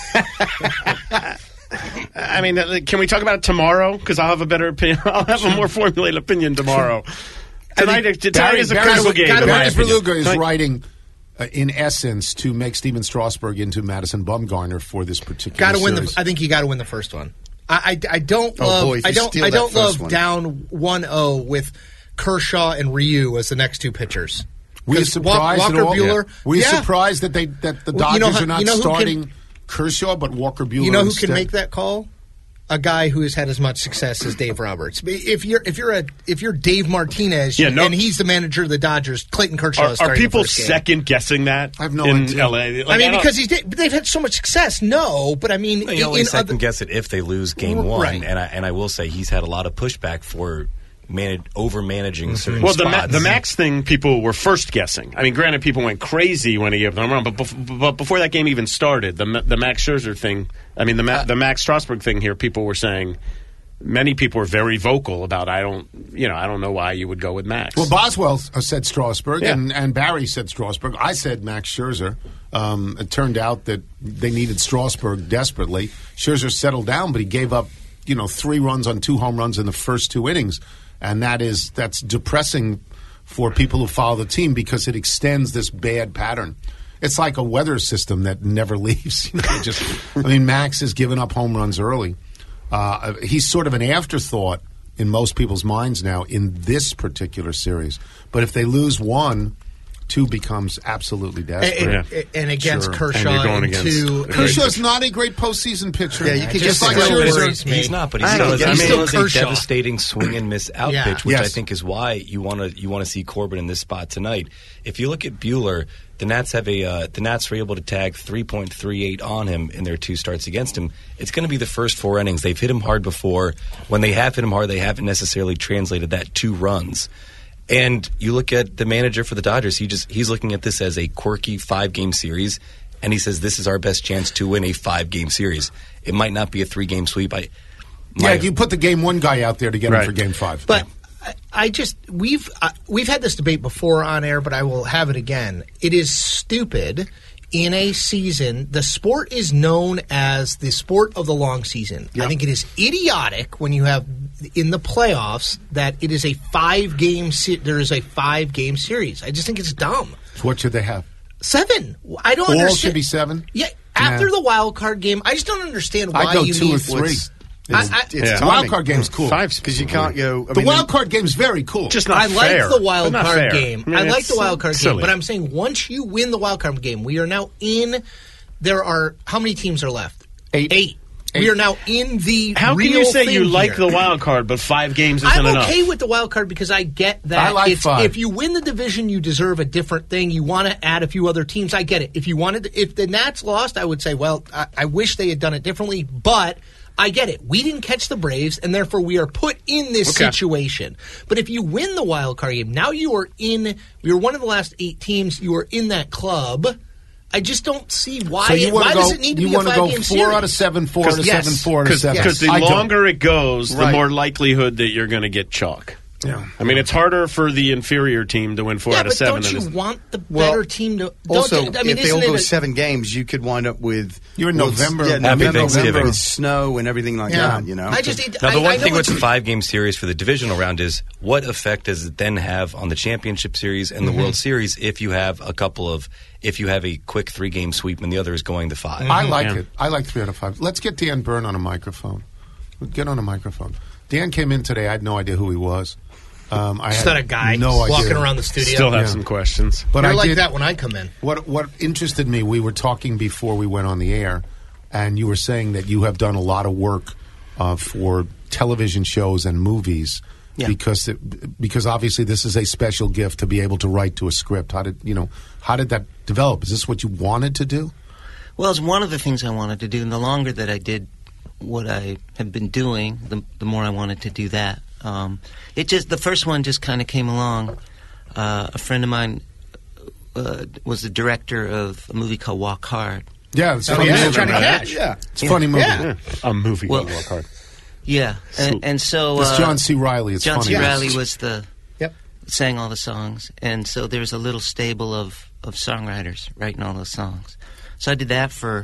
I mean, uh, can we talk about it tomorrow? Because I'll have a better opinion. I'll have a more formulated opinion tomorrow. Tonight, tonight Barry- is a Barry- critical game. Barry in my opinion. Beluga is Tonight- writing, uh, in essence, to make Steven Strasburg into Madison Bumgarner for this particular Got to win the. series. I think you got to win the first one. I, I, I don't Oh, love. boy, if I you don't. steal I that don't first love one. down one oh with Kershaw and Ryu as the next two pitchers. Were you 'Cause Wa- surprised Walker at all? Buehler. Were you yeah. surprised that they that the Well, Dodgers you know how- are not you know who can- starting Kershaw, but Walker Buehler? You know who instead? can make that call? a guy who has had as much success as Dave Roberts. If you're if you're a if you're Dave Martinez Yeah, no- and he's the manager of the Dodgers, Clayton Kershaw Are, is are starting people the first game. second guessing that? I have no in idea. L A. Like, I mean, don't- because he's they've had so much success. No, but I mean, You only in second other, guess it if they lose game Right. one, and I and I will say he's had a lot of pushback for manage, over managing certain Well, the, Ma- spots. the Max thing, people were first guessing. I mean, granted, people went crazy when he gave them run, but, bef- but before that game even started, the Ma- the Max Scherzer thing, I mean, the Ma- the Max Strasburg thing here, people were saying. Many people were very vocal about. I don't, you know, I don't know why you would go with Max. Well, Boswell uh, said Strasburg, Yeah. and, and Barry said Strasburg. I said Max Scherzer. Um, it turned out that they needed Strasburg desperately. Scherzer settled down, but he gave up, you know, three runs on two home runs in the first two innings, and that is that's depressing for people who follow the team because it extends this bad pattern. It's like a weather system that never leaves. You know, it just, I mean, Max has given up home runs early. Uh, he's sort of an afterthought in most people's minds now in this particular series. But if they lose one, two becomes absolutely desperate. and, and, and against Sure. Kershaw, And you're going and against- two. Kershaw's not a great postseason pitcher. Yeah, you could just just like like Scherzer. Scherzer. me. He's not, but he I still don't has, get he it. still He's has a Kershaw. devastating swing and miss out Yeah. pitch, which Yes. I think is why you want to you want to see Corbin in this spot tonight. If you look at Buehler, the Nats have a uh, the Nats were able to tag three point three eight on him in their two starts against him. It's going to be the first four innings. They've hit him hard before. When they have hit him hard, they haven't necessarily translated that to runs. And you look at the manager for the Dodgers, he just he's looking at this as a quirky five-game series, and he says this is our best chance to win a five-game series. It might not be a three-game sweep. I, Yeah, my- you put the game one guy out there to get Right. him for game five. But I, I just we've uh, we've had this debate before on air, but I will have it again. It is stupid in a season. The sport is known as the sport of the long season. I think it is idiotic when you have in the playoffs that it is a five game. Se- there is a five game series. I just think it's dumb. So what should they have? Seven. I don't All understand. should be seven? Yeah. After Yeah. the wild card game, I just don't understand why I go you two need or three. I- It's, I- it's Yeah. timing. Wild card game's cool. Five's because you can't go. I The mean, wild card game's very cool. just not I like fair. the wild But not card fair. game. I, mean, I like it's the wild card silly. game, but I'm saying once you win the wild card game, we are now in. There are how many teams are left? Eight. Eight. We are now in the. How can real you say thing you like here. the wild card, but five games isn't I'm enough? okay with the wild card because I get that. I like it's, five. If you win the division, you deserve a different thing. You want to add a few other teams. I get it. If you wanted, to, if the Nats lost, I would say, well, I, I wish they had done it differently. But I get it. We didn't catch the Braves, and therefore we are put in this Okay. situation. But if you win the wild card game, now you are in. You're one of the last eight teams. You are in that club. I just don't see why. So you it, want why to go? does it need to you be a want to five go game four series? out of seven, four out of yes. seven, four out of seven. Because the I don't. longer it goes, the Right. more likelihood that you're going to get chalk. Yeah. I mean, it's harder for the inferior team to win four Yeah, out of but seven. don't than you it is- want the Well, better team to? Don't Also, you- I mean, if they all isn't go it a- seven games, you could wind up with You're in well, November. Yeah, Happy November, Thanksgiving. November with snow and everything like Yeah. that. You know, I just need. Now, I, the one I know thing with it's- the five-game series for the divisional round is what effect does it then have on the championship series and the Mm-hmm. World Series if you have a couple of if you have a quick three-game sweep and the other is going to five? I like Yeah. it. I like three out of five. Let's get Dan Byrne on a microphone. Get on a microphone. Dan came in today. I had no idea who he was. Um, I Just had not a guy no walking idea. around the studio. Still have Yeah. some questions. But You're I like did, that when I come in. What what interested me? We were talking before we went on the air, and you were saying that you have done a lot of work uh, for television shows and movies. Yeah. Because it, because obviously this is a special gift to be able to write to a script. How did you know? How did that develop? Is this what you wanted to do? Well, it's one of the things I wanted to do, and the longer that I did what I have been doing, the, the more I wanted to do that. Um, it just the first one just kind of came along. Uh, a friend of mine uh, was the director of a movie called Walk Hard. Yeah, it's a Oh, funny yeah, movie. Johnny Cash. yeah. It's a funny movie. Yeah. A movie Well- called Walk Hard. Yeah, and, and so It's uh, John C. Reilly. It's John funny. C. Reilly was the Yep. sang all the songs, and so there was a little stable of, of songwriters writing all those songs. So I did that for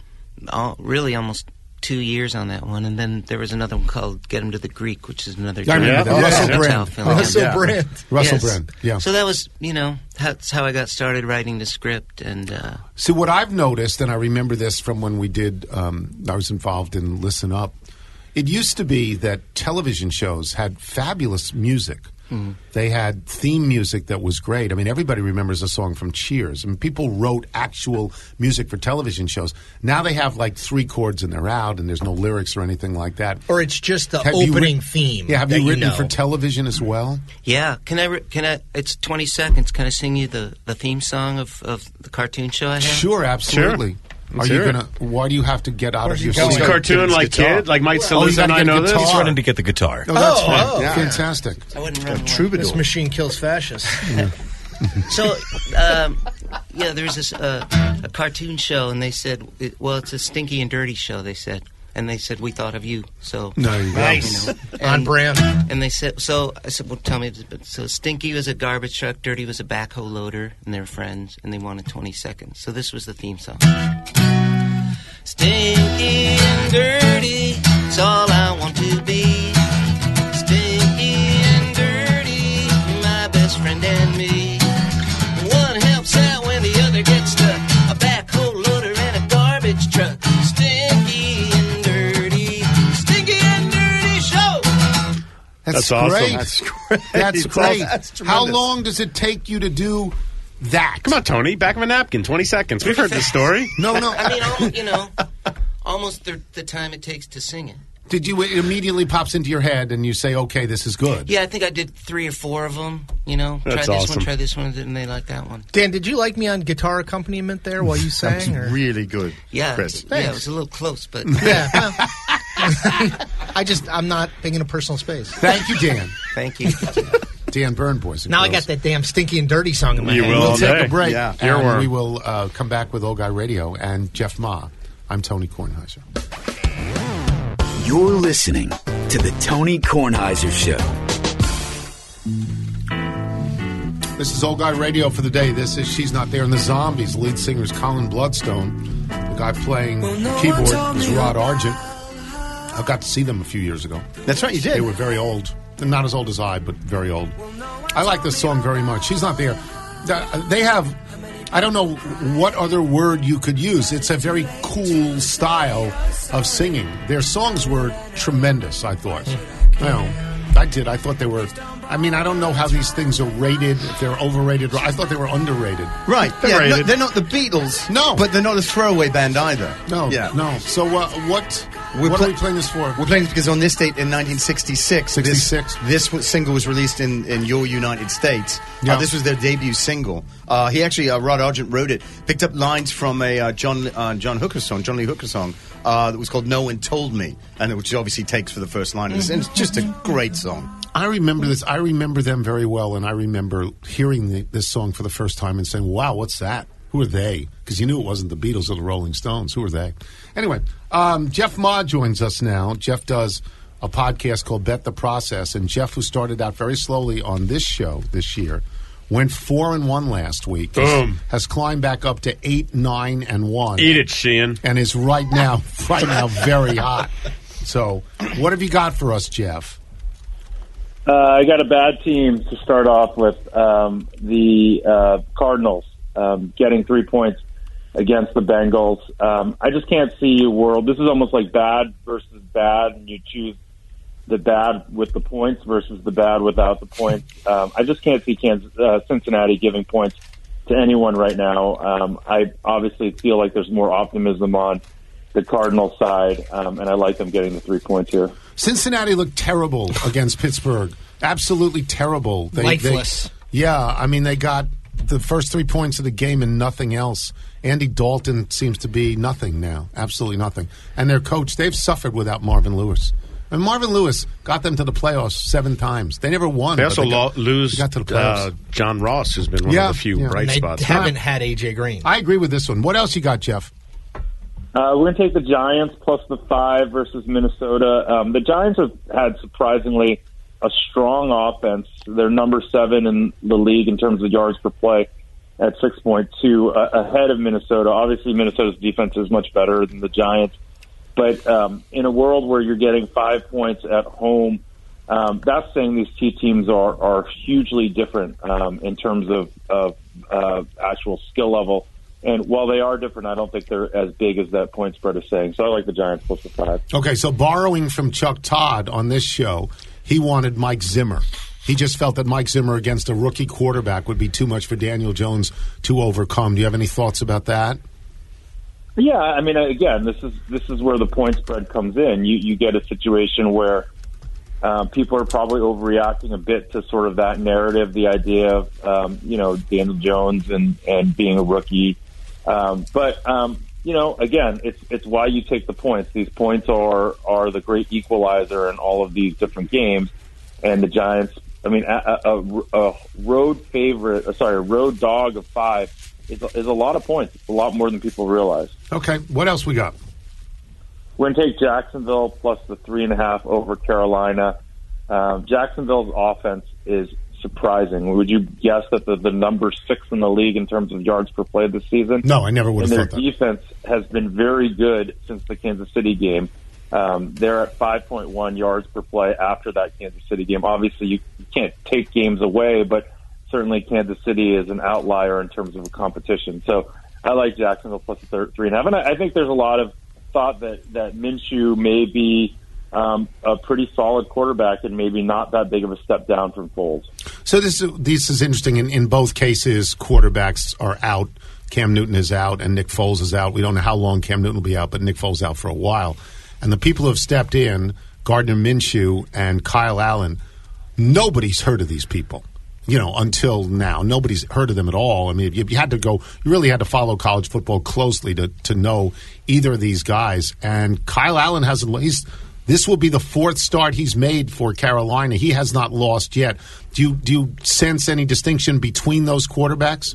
all, really almost two years on that one, and then there was another one called "Get Him to the Greek," which is another I remember German that. Russell documentary Brand. film. Russell Yeah. Brand. Russell Yes. Brand. Yeah. So that was, you know, that's how I got started writing the script, and uh, See, what I've noticed, and I remember this from when we did, um, I was involved in Listen Up. It used to be that television shows had fabulous music. Mm. They had theme music that was great. I mean, everybody remembers a song from Cheers. I mean, people wrote actual music for television shows. Now they have like three chords and they're out, and there's no lyrics or anything like that. Or it's just the Have you opening writ- theme. Yeah, have that you written know. for television as well? Yeah, can I? Re- can I? It's twenty seconds. Can I sing you the, the theme song of, of the cartoon show I have? Sure, absolutely. Sure. Are Let's you hear it. gonna? Why do you have to get out of your It's seat? a cartoon like kid, like Mike Oh, you Solis gotta and I get a know this. guitar. He's running to get the guitar. Oh, that's Oh, right. oh, yeah. Fantastic. I wouldn't run Troubadour. This machine kills fascists. So, um, yeah, there's this uh, a cartoon show, and they said, it, well, it's a stinky and dirty show. They said, and they said, we thought of you. So No, you go. Nice. You know, On and- brand. And they said, so I said, well, tell me. So Stinky was a garbage truck, Dirty was a backhoe loader, and they were friends, and they wanted twenty seconds. So this was the theme song. Stinky and dirty, it's all I want to be. Stinky and dirty, my best friend and me. One helps out when the other gets stuck. A backhoe loader and a garbage truck. Stinky and dirty, stinky and dirty show. That's, That's awesome. great. That's great. That's great. That's How tremendous. long does it take you to do that? Come on, Tony. Back of a napkin. Twenty seconds. We've heard this story. No, no. I mean, almost, you know, almost the, the time it takes to sing it. Did you? It immediately pops into your head, and you say, "Okay, this is good." Yeah, I think I did three or four of them. You know, That's try this awesome. one, try this one, and they like that one. Dan, did you like me on guitar accompaniment there while you That's sang? Or? really good, Yeah, Chris. yeah, it was a little close, but Yeah. well, I just, I'm not big into personal space. Thank you, Dan. thank you. Dan Byrne, boys. And Now I girls. got that damn stinky and dirty song in my You head. will. We'll all take day. a break, Yeah. and Earworm. we will uh, come back with Old Guy Radio and Jeff Ma. I'm Tony Kornheiser. You're listening to the Tony Kornheiser Show. This is Old Guy Radio for the day. This is She's Not There, and the Zombies. Lead singer is Colin Bloodstone. The guy playing keyboard is Rod Argent. I got to see them a few years ago. That's right, you did. They were very old. They're not as old as I, but very old. I like this song very much. She's Not There. They have, I don't know what other word you could use. It's a very cool style of singing. Their songs were tremendous, I thought. You know, I did. I thought they were, I mean, I don't know how these things are rated, if they're overrated. I thought they were underrated. Right. They're yeah, no, rated. they're not the Beatles. No. But they're not a throwaway band either. No, Yeah. no. So uh, what, We're what pla- are we playing this for? We're playing this because on this date in nineteen sixty-six, sixty-six. this, this w- single was released in, in your United States. Yeah. Uh, this was their debut single. Uh, he actually, uh, Rod Argent wrote it, picked up lines from a uh, John uh, John Hooker song, John Lee Hooker song, uh, that was called No One Told Me, and which obviously takes for the first line of this. And it's just a great song. I remember this. I remember them very well, and I remember hearing the, this song for the first time and saying, "Wow, what's that? Who are they?" Because you knew it wasn't the Beatles or the Rolling Stones. Who are they? Anyway, um, Jeff Ma joins us now. Jeff does a podcast called Bet the Process, and Jeff, who started out very slowly on this show this year, went four and one last week. Boom. Has climbed back up to eight, nine, and one. Eat it, Sheehan. And is right now, right now, very hot. So, what have you got for us, Jeff? Uh, I got a bad team to start off with. Um, the uh, Cardinals um, getting three points against the Bengals. Um, I just can't see a world. This is almost like bad versus bad, and you choose the bad with the points versus the bad without the points. Um, I just can't see Kansas, uh, Cincinnati giving points to anyone right now. Um, I obviously feel like there's more optimism on the Cardinals side, um, and I like them getting the three points here. Cincinnati looked terrible against Pittsburgh. Absolutely terrible. They, Lifeless. They, yeah, I mean, they got the first three points of the game and nothing else. Andy Dalton seems to be nothing now. Absolutely nothing. And their coach, they've suffered without Marvin Lewis. And Marvin Lewis got them to the playoffs seven times. They never won. They but also they got, lo- lose they got to the playoffs. uh, John Ross, who's been one Yeah, of the few yeah. bright And they spots. haven't had A J Green. I agree with this one. What else you got, Jeff? Uh, we're going to take the Giants plus the five versus Minnesota. Um, the Giants have had surprisingly a strong offense. They're number seven in the league in terms of yards per play at six point two, uh, ahead of Minnesota. Obviously, Minnesota's defense is much better than the Giants. But um, in a world where you're getting five points at home, um, that's saying these two teams are, are hugely different um, in terms of, of uh, actual skill level. And while they are different, I don't think they're as big as that point spread is saying. So I like the Giants plus the five. Okay, so borrowing from Chuck Todd on this show, he wanted Mike Zimmer. He just felt that Mike Zimmer against a rookie quarterback would be too much for Daniel Jones to overcome. Do you have any thoughts about that? Yeah, I mean, again, this is this is where the point spread comes in. You you get a situation where uh, people are probably overreacting a bit to sort of that narrative, the idea of um, you know Daniel Jones and, and being a rookie. Um, but um, you know, again, it's it's why you take the points. These points are are the great equalizer in all of these different games, and the Giants. I mean, a, a, a road favorite, uh, sorry, a road dog of five is a, is a lot of points. It's a lot more than people realize. Okay, what else we got? We're going to take Jacksonville plus the three and a half over Carolina. Um, Jacksonville's offense is surprising. Would you guess that the, the number six in the league in terms of yards per play this season? No, I never would have and thought that. Their defense has been very good since the Kansas City game. Um, they're at five point one yards per play after that Kansas City game. Obviously, you, you can't take games away, but certainly Kansas City is an outlier in terms of a competition. So I like Jacksonville plus the third, three and a half. And I, I think there's a lot of thought that, that Minshew may be um, a pretty solid quarterback and maybe not that big of a step down from Foles. So this is, this is interesting. In, in both cases, quarterbacks are out. Cam Newton is out and Nick Foles is out. We don't know how long Cam Newton will be out, but Nick Foles is out for a while. And the people who have stepped in, Gardner Minshew and Kyle Allen, nobody's heard of these people, you know, until now. Nobody's heard of them at all. I mean, you, you had to go, you really had to follow college football closely to, to know either of these guys. And Kyle Allen hasn't, he's, this will be the fourth start he's made for Carolina. He has not lost yet. Do you, do you sense any distinction between those quarterbacks?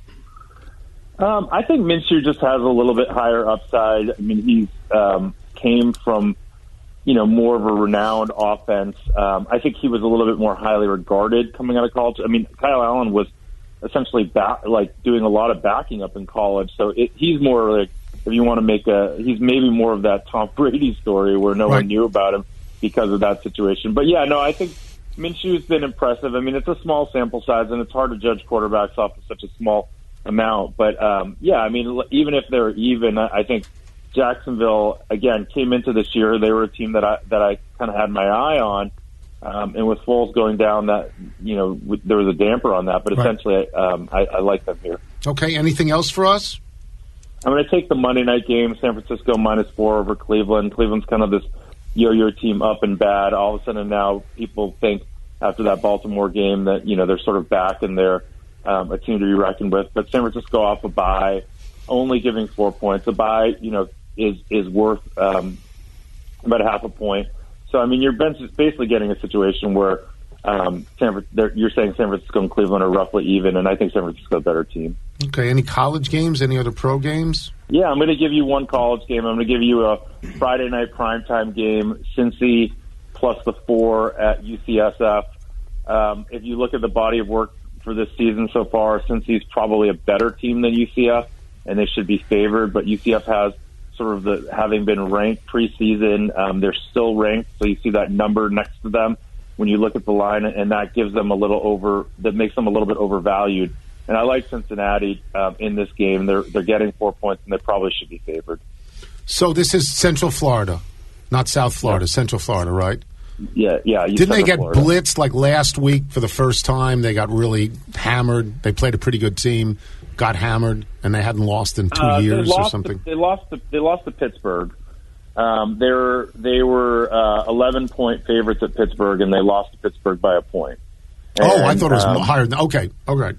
Um, I think Minshew just has a little bit higher upside. I mean, he's, um, came from, you know, more of a renowned offense. Um, I think he was a little bit more highly regarded coming out of college. I mean, Kyle Allen was essentially back, like doing a lot of backing up in college. So it, he's more like, if you want to make a, he's maybe more of that Tom Brady story where no right. one knew about him because of that situation. But yeah, no, I think Minshew's been impressive. I mean, it's a small sample size and it's hard to judge quarterbacks off of such a small amount. But um, yeah, I mean, even if they're even, I think Jacksonville, again, came into this year. They were a team that I that I kind of had my eye on, um, and with Foles going down, that you know w- there was a damper on that. But right. essentially, um, I, I like them here. Okay, anything else for us? I'm going to take the Monday night game, San Francisco minus four over Cleveland. Cleveland's kind of this yo-yo team, up and bad. All of a sudden now, people think after that Baltimore game that you know they're sort of back and they're um, a team to be reckoned with. But San Francisco off a bye, only giving four points. A bye, you know. is is worth um, about half a point. So, I mean, you're basically getting a situation where um, San, you're saying San Francisco and Cleveland are roughly even, and I think San Francisco is a better team. Okay, any college games, any other pro games? Yeah, I'm going to give you one college game. I'm going to give you a Friday night primetime game, Cincy plus the four at U C S F. Um, if you look at the body of work for this season so far, Cincy's probably a better team than U C F, and they should be favored, but U C F has sort of the having been ranked preseason, um, they're still ranked, so you see that number next to them when you look at the line, and that gives them a little over, that makes them a little bit overvalued. And I like Cincinnati um, in this game. They're they're getting four points, and they probably should be favored. So this is Central Florida, not South Florida, Yeah. Central Florida, right? Yeah, yeah. you Didn't they said get Florida. blitzed like last week for the first time? They got really hammered. They played a pretty good team, got hammered, and they hadn't lost in two Uh, they years lost or to- something. they lost to they lost to Pittsburgh. Um, they were they were uh, eleven point favorites at Pittsburgh, and they lost to Pittsburgh by a point. oh, I And, thought it was um, higher than. Okay, all right.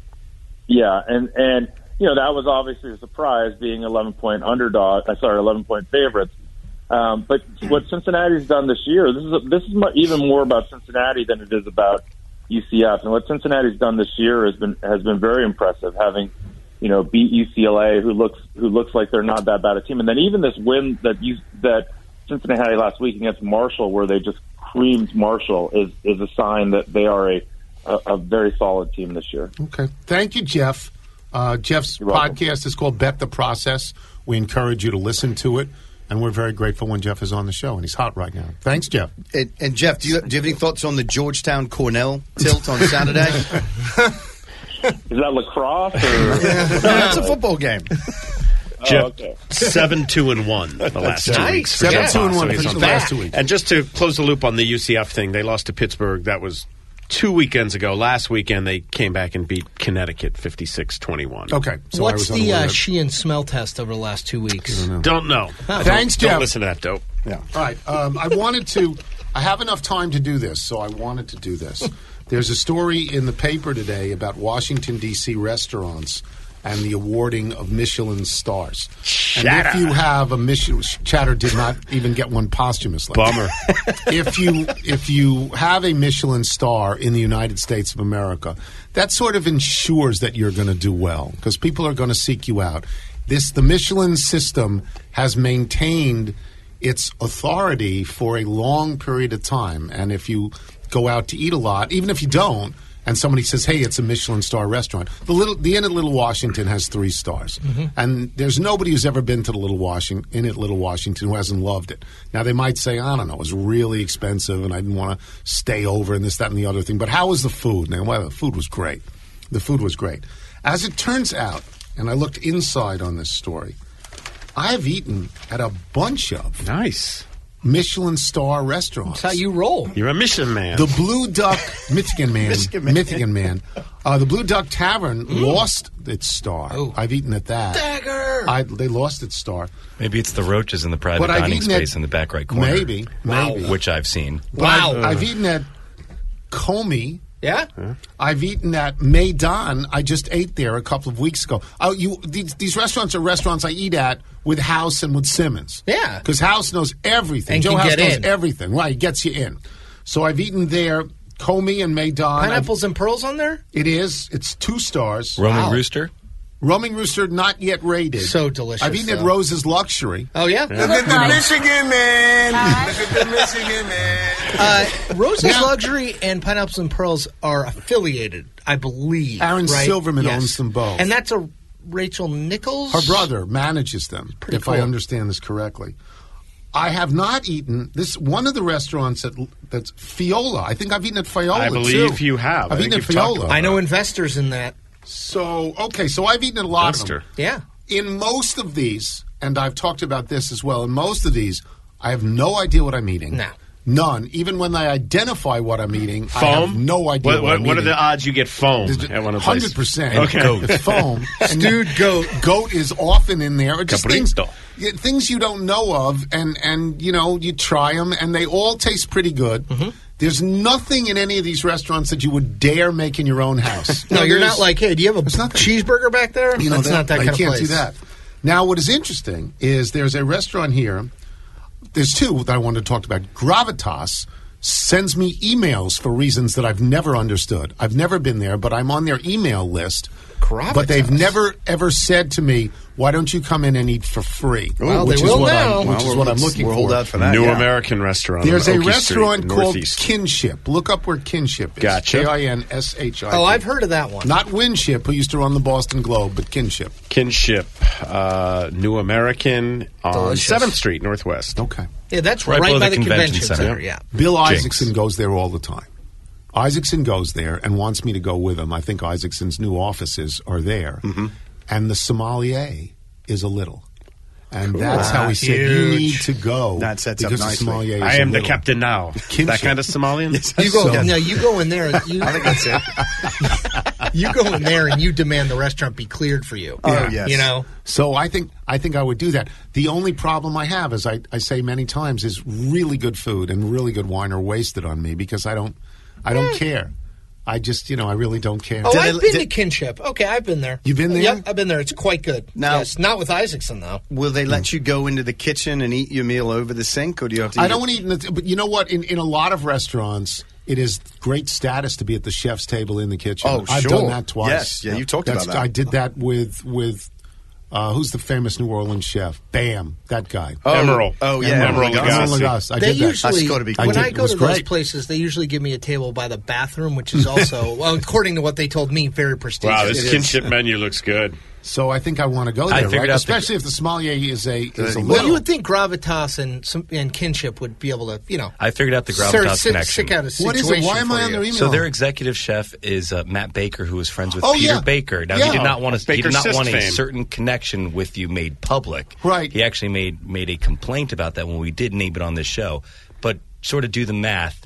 Yeah, and and you know that was obviously a surprise, being eleven point underdog. Uh, sorry, eleven point favorites. Um, but what Cincinnati's done this year, this is a, this is mu- even more about Cincinnati than it is about U C F. And what Cincinnati's done this year has been has been very impressive, having you know beat U C L A, who looks who looks like they're not that bad a team, and then even this win that you that Cincinnati had last week against Marshall, where they just creamed Marshall, is is a sign that they are a a, a very solid team this year. Okay. Thank you, Jeff. Uh, Jeff's welcome. podcast is called Bet the Process. We encourage you to listen to it, and we're very grateful when Jeff is on the show, and he's hot right now. Thanks, Jeff. And, and Jeff, do you, do you have any thoughts on the Georgetown Cornell tilt on Saturday? Is that lacrosse? Or? No, that's a football game. Jeff, Oh, okay. seven, two, and one the last two nice. weeks. Seven, Yeah. two, and one So he's for on the fire. last two weeks. And just to close the loop on the U C F thing, they lost to Pittsburgh. That was two weekends ago. Last weekend, they came back and beat Connecticut fifty-six twenty-one. Okay. So What's I was the unaware uh, of- Sheehan smell test over the last two weeks? don't know. Don't know. Oh. Thanks, Don't Jeff. listen to that dope. Yeah. All right. Um, I wanted to. I have enough time to do this, so I wanted to do this. There's a story in the paper today about Washington, D C restaurants and the awarding of Michelin stars. And Chatter. if you have a Michelin, Chatter did not even get one posthumously. Bummer. if you if you have a Michelin star in the United States of America, that sort of ensures that you're going to do well because people are going to seek you out. This the Michelin system has maintained its authority for a long period of time, and if you go out to eat a lot, even if you don't, and somebody says, "Hey, it's a Michelin star restaurant," the little the Inn at Little Washington has three stars, Mm-hmm. and there's nobody who's ever been to the Little Washington Inn at Little Washington who hasn't loved it. Now they might say, "I don't know, it was really expensive, and I didn't want to stay over, and this, that, and the other thing." But how was the food? Now, well, the food was great. The food was great. As it turns out, and I looked inside on this story, I have eaten at a bunch of nice Michelin star restaurants. That's how you roll. You're a Michelin man. The Blue Duck, Michigan man, Michigan man. Michigan man. Uh, the Blue Duck Tavern lost its star. Oh. I've eaten at that. Dagger! I, they lost its star. Maybe it's the roaches in the private But I've dining eaten space it- in the back right corner. Maybe, maybe. Which I've seen. But Wow. I've, I've eaten at Comey. Yeah? I've eaten at Maidan. I just ate there a couple of weeks ago. Oh, you these, these restaurants are restaurants I eat at with House and with Simmons. Yeah. Because House knows everything. And Joe can House get knows in. everything. Right, he gets you in. So I've eaten there, Comey and Maidan. I've- Pineapples and pearls on there? It is. It's two stars. Roaming Wow. Rooster? Roaming Rooster, not yet rated. So delicious, I've eaten at though. Rose's Luxury. Oh, yeah? Look at the Michigan man. Look at the Michigan man. Uh, Rose's Now- Luxury and Pineapples and Pearls are affiliated, I believe. Aaron right? Silverman Yes. owns them both. And that's a Rachel Nichols? Her brother manages them, Pretty if I cool. understand this correctly. I have not eaten this. One of the restaurants that that's Fiola. I think I've eaten at Fiola. I believe too. you have. I I've think eaten at you've talked Fiola. about I know investors in that. So okay, so I've eaten at a lot of them. Lester. Yeah. In most of these, and I've talked about this as well. In most of these, I have no idea what I'm eating. No. None. Even when I identify what I'm eating, I have Foam? no idea What, what, what, I'm what are eating. the odds you get foam at one of the places? Hundred percent. Okay. Goat. Foam. Stewed goat. Goat is often in there. Or just things, Cabrito. yeah, things you don't know of, and and you know you try them, and they all taste pretty good. Mm-hmm. There's nothing in any of these restaurants that you would dare make in your own house. No, you're there's- not like, hey, do you have a there's nothing. cheeseburger back there? You know, That's not that I kind can't of place. do that. Now, what is interesting is there's a restaurant here. There's two that I wanted to talk about. Gravitas sends me emails for reasons that I've never understood. I've never been there, but I'm on their email list. Gravitas. But they've never ever said to me, "Why don't you come in and eat for free?" Well, which they is will what now. I'm, which Well, is what I'm let's- looking we'll for. hold out for that. New yeah. American restaurant. There's on a Oakey restaurant Street, called Northeast. Kinship. Look up where Kinship is. Gotcha. K I N S H I P. Oh, I've heard of that one. Not Winship, who used to run the Boston Globe, but Kinship. Kinship, uh, New American on Delicious. seventh Street Northwest. Okay. Yeah, that's Right right, below by the the convention convention center. center. Yeah. Bill Jinx. Isaacson goes there all the time. Isaacson goes there and wants me to go with him. I think Isaacson's new offices are there. Mm-hmm. And the sommelier is a little. And that's Ah, how he said, you huge. need to go. That sets up because the nicely. sommelier is I a am the little. captain now. Kinship. That kind of Somalian? You go, So- no, you go in there. You, I think that's it. you go in there and you demand the restaurant be cleared for you. Oh, yes. You know, So I think I think I would do that. The only problem I have, as I, I say many times, is really good food and really good wine are wasted on me because I don't I don't care. I just, you know, I really don't care. oh, Did I've they- been did- to Kinship. Okay, I've been there. You've been there? Yep, I've been there. It's quite good. Now- yes, not with Isaacson though. Will they let you go into the kitchen and eat your meal over the sink, or do you have to? I eat don't it- want to eat in the, but you know what? In, in a lot of restaurants, it is great status to be at the chef's table in the kitchen. Oh, I've sure. done that twice. Yes, yeah, you talked That's- about that. I did that with with uh, who's the famous New Orleans chef? Bam, that guy. Oh, Emerald. Oh, yeah. Emerald Lagasse. Lagasse. Lagasse. I They did that. usually, That's gotta be when cool. I It go was to those great. places, they usually give me a table by the bathroom, which is also, well, according to what they told me, very prestigious. Wow, this It is. kinship menu looks good. So I think I want to go I there, figured right? out the- Especially if the sommelier is a is a Well, little. you would think Gravitas and some, and Kinship would be able to, you know, I figured out the sir- Gravitas sit- connection. stick out a What is it? situation Why am I for on you. their email? So their executive chef is uh, Matt Baker, who is friends with Oh, Peter yeah. Baker. Now Yeah. he did not want to. He Baker did not Cyst want a fame. certain connection with you made public. Right. He actually made made a complaint about that when we did name it on this show. But sort of do the math.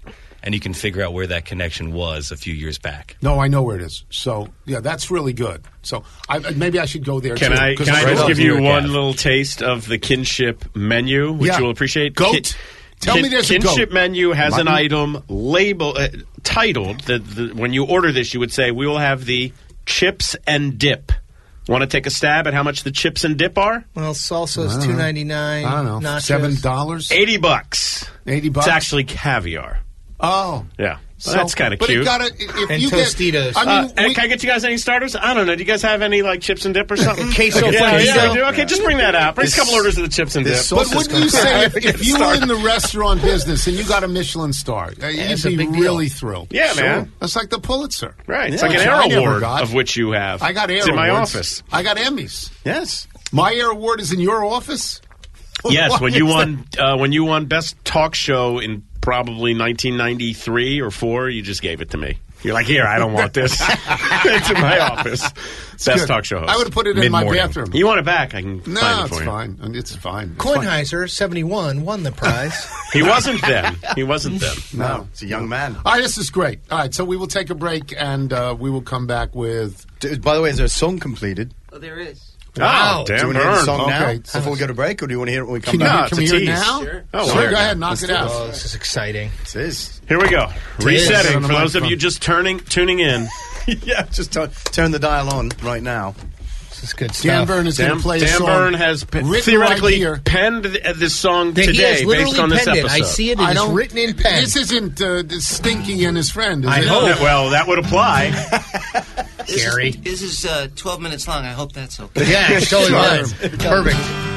and you can figure out where that connection was a few years back. No, I know where it is. So, yeah, that's really good. So I, maybe I should go there, can too. I, can I just give you one little taste of the kinship menu, which Yeah. you'll appreciate? Goat. Ki- Tell kin- me there's a goat. Kinship menu has Mutton. an item label uh, titled, that the, when you order this, you would say, we will have the chips and dip. Want to take a stab at how much the chips and dip are? Well, salsa I is don't two know. ninety nine. I don't know. Nachos. Seven dollars? Eighty bucks. Eighty bucks? It's actually caviar. Oh. Yeah. So- Well, that's kind of but it cute. gotta- if And you get- Tostitos. I mean, Uh, and we- can I get you guys any starters? I don't know. Do you guys have any like chips and dip or something? Queso yeah, fundido. yeah, I do. Okay, just bring that out. Bring This- a couple orders of the chips and dip. this But sauce wouldn't you say if, if you were in the restaurant business and you got a Michelin star, uh, it's you'd a be big deal. really thrilled? Yeah, man. That's like the Pulitzer. Right. It's Yeah, like an which Air I never Award, got. of which you have. I got Air It's in my Awards. office. I got Emmys. Yes. My Air Award is in your office? Yes, Why when you is won uh, when you won Best Talk Show in probably nineteen ninety-three or four, you just gave it to me. You're like, here, I don't want this. It's in my office. Best good. Talk Show host. I would have put it in my Mid-morning. bathroom. You want it back? I can No, find it it's for you. fine. It's fine. It's fine. Kornheiser, seventy-one, won the prize. He wasn't then. He wasn't then. No, it's a young man. All right, this is great. All right, so we will take a break and uh, we will come back with. D- By the way, is there a song completed? Oh, there is. Wow, Do you damn want to hear the burn. song now Okay. before we go to break, or do you want to hear it when we come Can you, back? can we it's a hear it tease. now? Sure. Oh, Sure, well, go ahead, knock Let's it do out. Oh, this is exciting. It is. Here we go. Resetting On the for those of microphone. you just turning tuning in. Yeah, just turn, turn the dial on right now. This is good Dan stuff. Byrne is going Dan, to play a Dan song. Byrne has pe- written theoretically right here. penned th- this song That he has today literally based on this penned it. episode. I see it. It I is don't- written in pen. This isn't uh, Stinky and his friend, is I it? hope. Yeah, well, that would apply. This Gary. Is, this is uh, twelve minutes long. I hope that's okay. Yeah, it totally was. Perfect.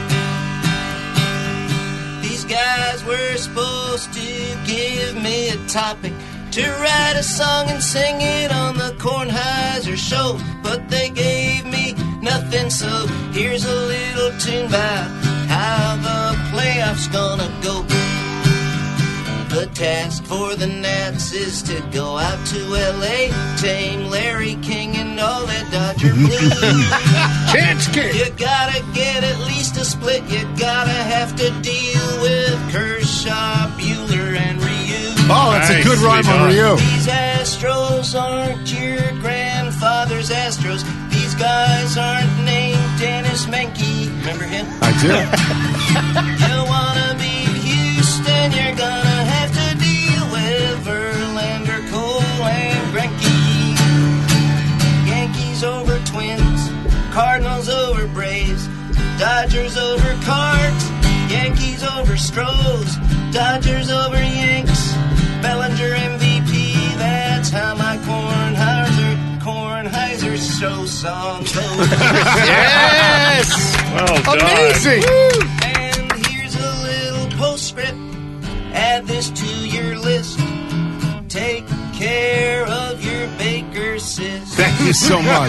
These guys were supposed to give me a topic to write a song and sing it on the Kornheiser show, but they gave me nothing, so here's a little tune about how the playoffs gonna go. The task for the Nats is to go out to L A, tame Larry King and all that Dodger blues. Chance kick. You gotta get at least a split. You gotta have to deal with Kershaw, Bueller, and Ryu. Oh, that's a good rhyme on Ryu. These Astros aren't your grandfather's Astros. These guys aren't named Dennis Menke. Remember him? I do. You wanna beat Houston, you're gonna have to deal with Verlander, Cole, and Greinke. Yankees over Twins, Cardinals over Braves, Dodgers over Cards, Yankees over Stros, Dodgers over Yanks, Bellinger M V P. That's how my Kornheiser, Kornheiser show song goes. Yes! Well done. Amazing! And here's a little postscript. Add this to your list. Take care of your baker sis. Thank you so much.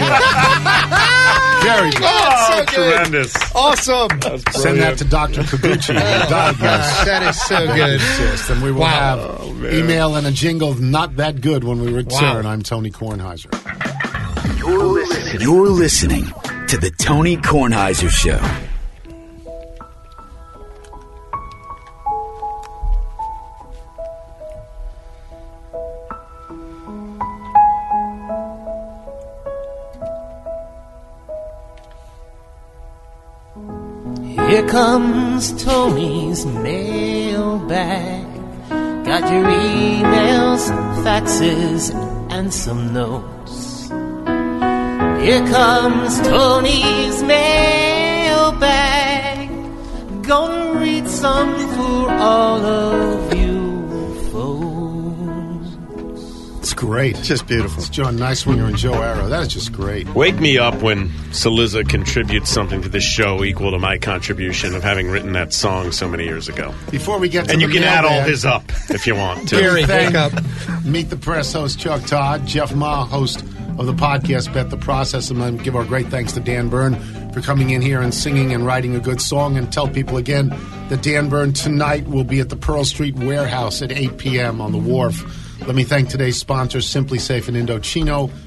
Very good. Oh, so good. tremendous. Awesome. Send that to Doctor Kabuchi. Oh, gosh, that is so good. And we will Wow. have Oh, man. email and a jingle not that good when we return. Wow. I'm Tony Kornheiser. You're listening. You're listening to the Tony Kornheiser Show. Here comes Tony's mailbag. Got your emails, faxes, and some notes. Here comes Tony's mailbag. Gonna read some for all of you folks. It's great. It's just beautiful. It's John Nicewinger and Joe Arrow. That is just great. Wake me up when Saliza contributes something to this show equal to my contribution of having written that song so many years ago. Before we get to And the you can add all mailbag, his up if you want to. Gary, thank- wake up. Meet the Press host Chuck Todd, Jeff Ma, host of the podcast Bet the Process, and then give our great thanks to Dan Byrne for coming in here and singing and writing a good song. And tell people again that Dan Byrne tonight will be at the Pearl Street Warehouse at eight p.m. on the wharf. Let me thank today's sponsors, Simply Safe and Indochino,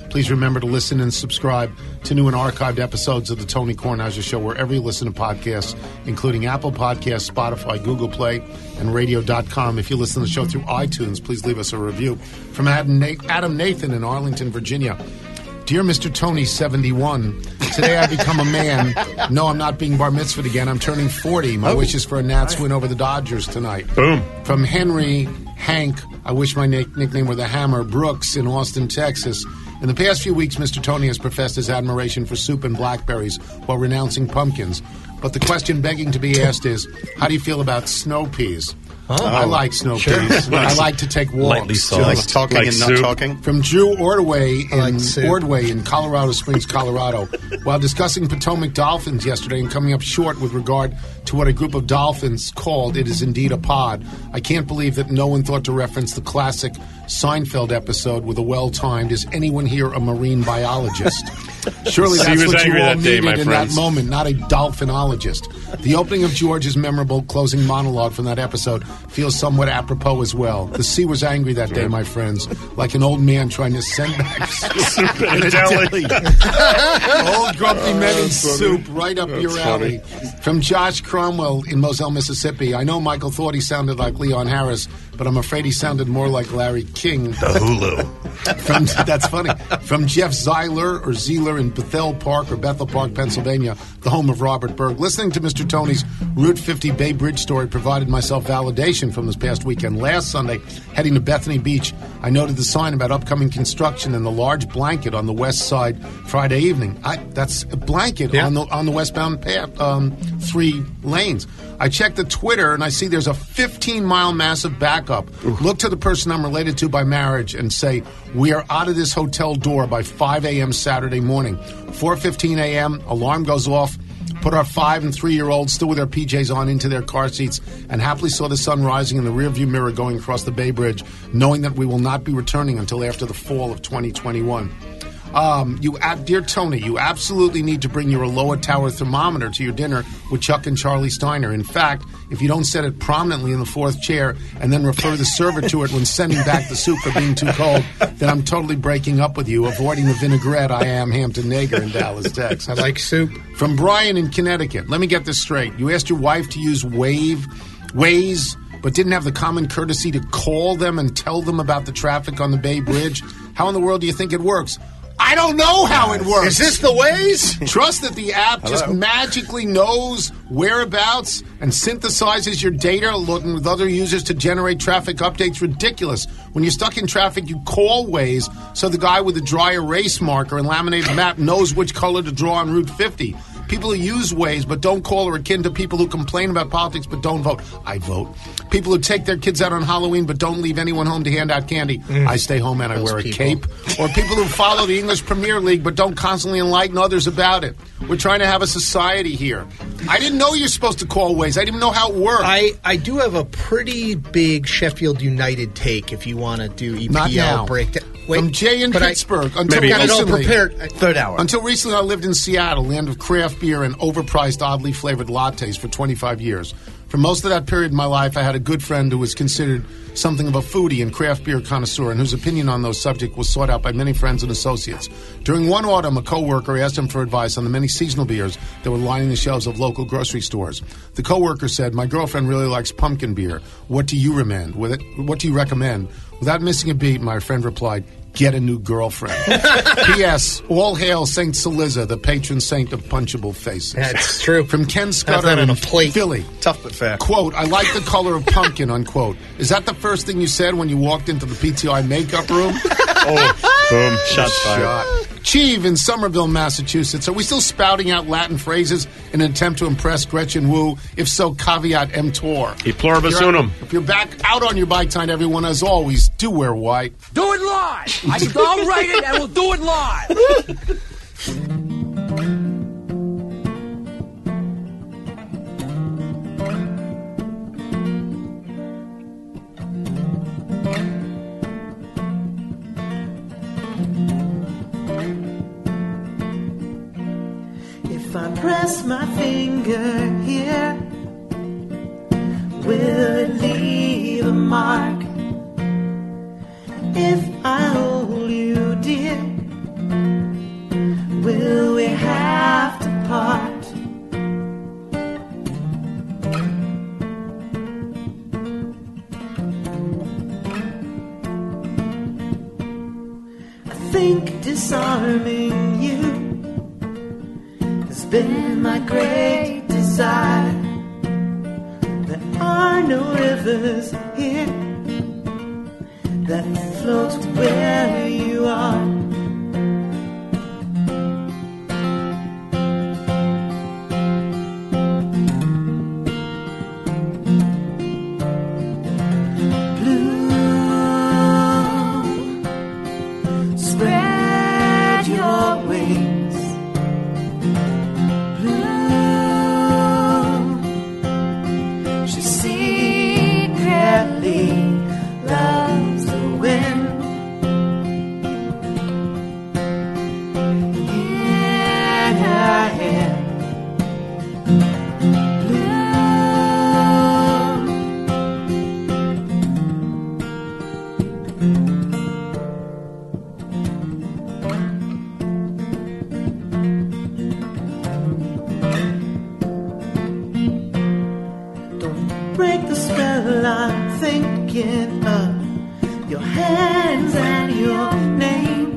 Please remember to listen and subscribe to new and archived episodes of The Tony Kornheiser Show wherever you listen to podcasts, including Apple Podcasts, Spotify, Google Play, and radio dot com. If you listen to the show through iTunes, please leave us a review. From Adam Nathan in Arlington, Virginia. Dear Mister Tony, seventy-one, today I become a man. No, I'm not being bar mitzvahed again. I'm turning forty. My Oh. wish is for a Nats win over the Dodgers tonight. Boom. From Henry Hank, I wish my nick- nickname were the Hammer. Brooks in Austin, Texas. In the past few weeks, Mister Tony has professed his admiration for soup and blackberries while renouncing pumpkins. But the question begging to be asked is, how do you feel about snow peas? Oh. I like snow Sure. peas. I like to take walks. Lightly sauced. Do you like talking Like and not soup? talking? From Drew Ordway in, like soup. Ordway in Colorado Springs, Colorado. While discussing Potomac Dolphins yesterday and coming up short with regard to what a group of dolphins called It Is Indeed a Pod, I can't believe that no one thought to reference the classic Seinfeld episode with a well-timed, is anyone here a marine biologist? Surely He that's was what you angry all that day, needed my in friends. that moment, not a dolphinologist. The opening of George's memorable closing monologue from that episode feels somewhat apropos as well. The sea was angry that day, my friends, like an old man trying to send back soup in a deli. Old grumpy men in soup, right up That's your alley. From Josh Cromwell in Moselle, Mississippi. I know Michael thought he sounded like Leon Harris, but I'm afraid he sounded more like Larry King. The Hulu. From, that's funny. From Jeff Zeiler or Zeeler in Bethel Park or Bethel Park, Pennsylvania, the home of Robert Berg. Listening to Mister Tony's Route fifty Bay Bridge story provided myself validation from this past weekend. Last Sunday, heading to Bethany Beach, I noted the sign about upcoming construction and the large blanket on the west side Friday evening. I, that's a blanket Yeah. on the on the westbound path, um, three lanes. I checked the Twitter and I see there's a fifteen mile massive backup. Look to the person I'm related to by marriage and say, we are out of this hotel door by five a.m. Saturday morning. four fifteen a.m., alarm goes off. Put our five and three-year-olds still with their P Js on into their car seats and happily saw the sun rising in the rearview mirror going across the Bay Bridge, knowing that we will not be returning until after the fall of twenty twenty-one. Um, you, ab- dear Tony, you absolutely need to bring your Aloha Tower thermometer to your dinner with Chuck and Charlie Steiner. In fact, if you don't set it prominently in the fourth chair and then refer the server to it when sending back the soup for being too cold, then I'm totally breaking up with you, avoiding the vinaigrette I am Hampton Nager in Dallas, Texas. I like soup. From Brian in Connecticut. Let me get this straight. You asked your wife to use Wave, Waze, but didn't have the common courtesy to call them and tell them about the traffic on the Bay Bridge. How in the world do you think it works? I don't know how it works. Is this the Waze? Trust that the app just Hello? magically knows whereabouts and synthesizes your data, looking with other users to generate traffic updates. Ridiculous. When you're stuck in traffic, you call Waze so the guy with the dry erase marker and laminated map knows which color to draw on Route fifty. People who use Waze but don't call are akin to people who complain about politics but don't vote. I vote. People who take their kids out on Halloween but don't leave anyone home to hand out candy. Mm. I stay home and I Those wear a people. cape. Or people who follow the English Premier League but don't constantly enlighten others about it. We're trying to have a society here. I didn't know you're supposed to call Waze. I didn't even know how it worked. I, I do have a pretty big Sheffield United take if you want to do E P L Not now. breakdown. From Jay in but I- Pittsburgh. until Maybe- recently, I don't prepare- Third hour. Until recently, I lived in Seattle, land of craft beer and overpriced, oddly flavored lattes for twenty-five years. For most of that period in my life, I had a good friend who was considered something of a foodie and craft beer connoisseur, and whose opinion on those subjects was sought out by many friends and associates. During one autumn, a coworker asked him for advice on the many seasonal beers that were lining the shelves of local grocery stores. The coworker said, "My girlfriend really likes pumpkin beer. What do you recommend? With it, what do you recommend?" Without missing a beat, my friend replied, "Get a new girlfriend." P S. All hail Saint Saliza, the patron saint of punchable faces. That's true. From Ken Scudder that on in a plate. Philly. Tough but fair. Quote, "I like the color of pumpkin," unquote. Is that the first thing you said when you walked into the P T I makeup room? Oh, boom. Shots fired. Shot. Cheeve in Somerville, Massachusetts. Are we still spouting out Latin phrases in an attempt to impress Gretchen Wu? If so, caveat emptor. E pluribus If you're- unum. If you're back out on your bike tonight, everyone, as always, do wear white. Do it live. I can, I'll write it and we'll do it live. If I press my finger here, will it leave a mark? If I hold you dear, will we have to part? I think disarming you has been my great desire. There are no rivers here that float where you are. Blue, spread your wings. Blue, she secretly loves the wind. In her hair, don't break the spell I'm thinking of. Your hands and your name.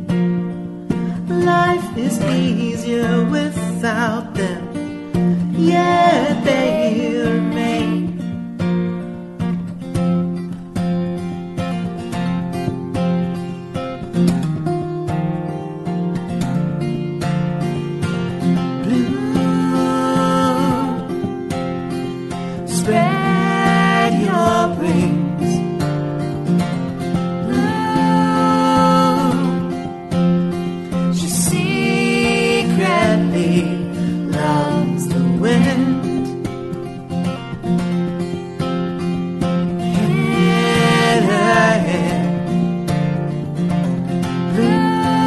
Life is easier without them, yet they remain. Blue, spread your wings. Blue, she secretly loves the wind. In her hair, blue.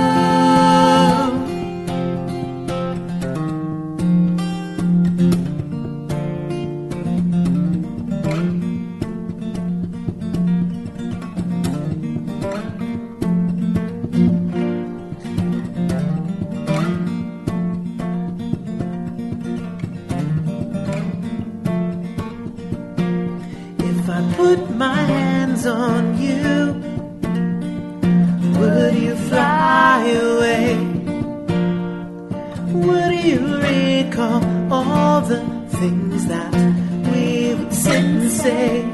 If I put my hands on you, would you fly away? Would you recall all the things that we would sit and say?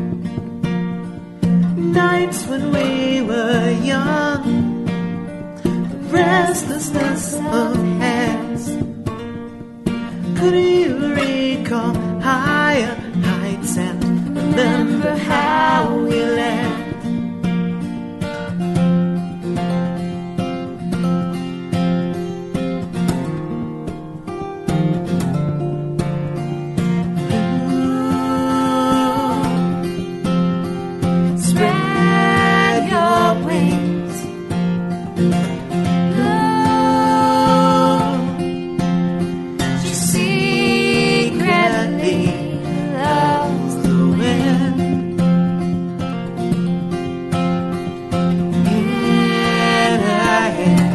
Nights when we were young, the restlessness of hands. Could you recall higher heights and remember how we land? Blue, spread your wings. Blue, she secretly loves the wind. In her hair,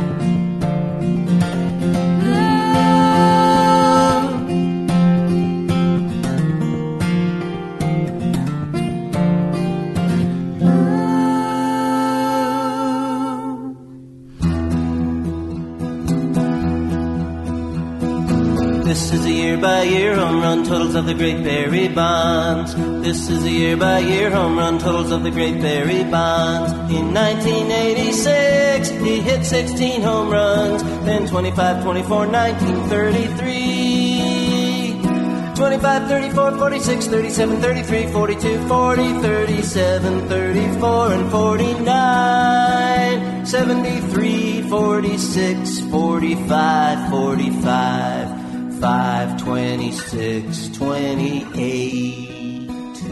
This is a year-by-year home run totals of the Great Barry Bonds. This is a year-by-year home run totals of the Great Barry Bonds. In nineteen eighty-six, he hit sixteen home runs. Then twenty-five, twenty-four, nineteen thirty-three. twenty-five, thirty-four, forty-six, thirty-seven, thirty-three, forty-two, forty, thirty-seven, thirty-four, and forty-nine. seventy-three, forty-six, forty-five, forty-five. five, twenty-six, twenty-eight.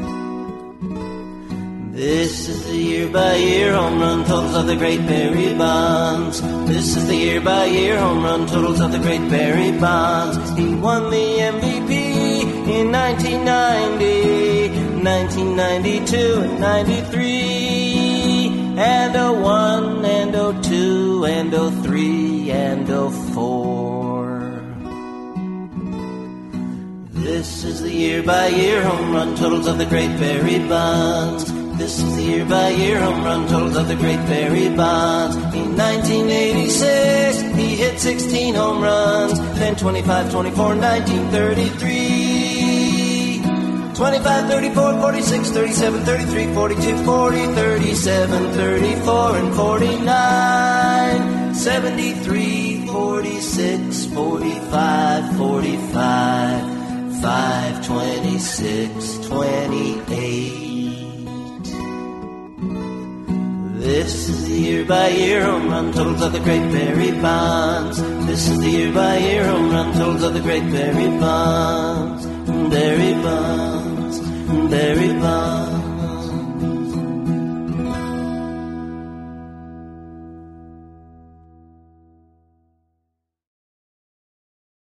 This is the year-by-year home run totals of the Great Barry Bonds. This is the year-by-year home run totals of the Great Barry Bonds. He won the M V P in nineteen ninety, nineteen ninety-two, and ninety-three, and a one and and oh two and oh three and oh four. This is the year-by-year home run totals of the great Barry Bonds. This is the year-by-year home run totals of the great Barry Bonds. In nineteen eighty-six, he hit sixteen home runs. Then twenty-five, twenty-four, nineteen thirty-three. twenty-five, thirty-four, forty-six, thirty-seven, thirty-three, forty-two, forty, thirty-seven, thirty-four, and forty-nine. seventy-three, forty-six, forty-five, forty-five. five, twenty-six, twenty-eight. This is the year-by-year home run totals of the great Barry Bonds. This is the year-by-year home run totals of the great Barry Bonds.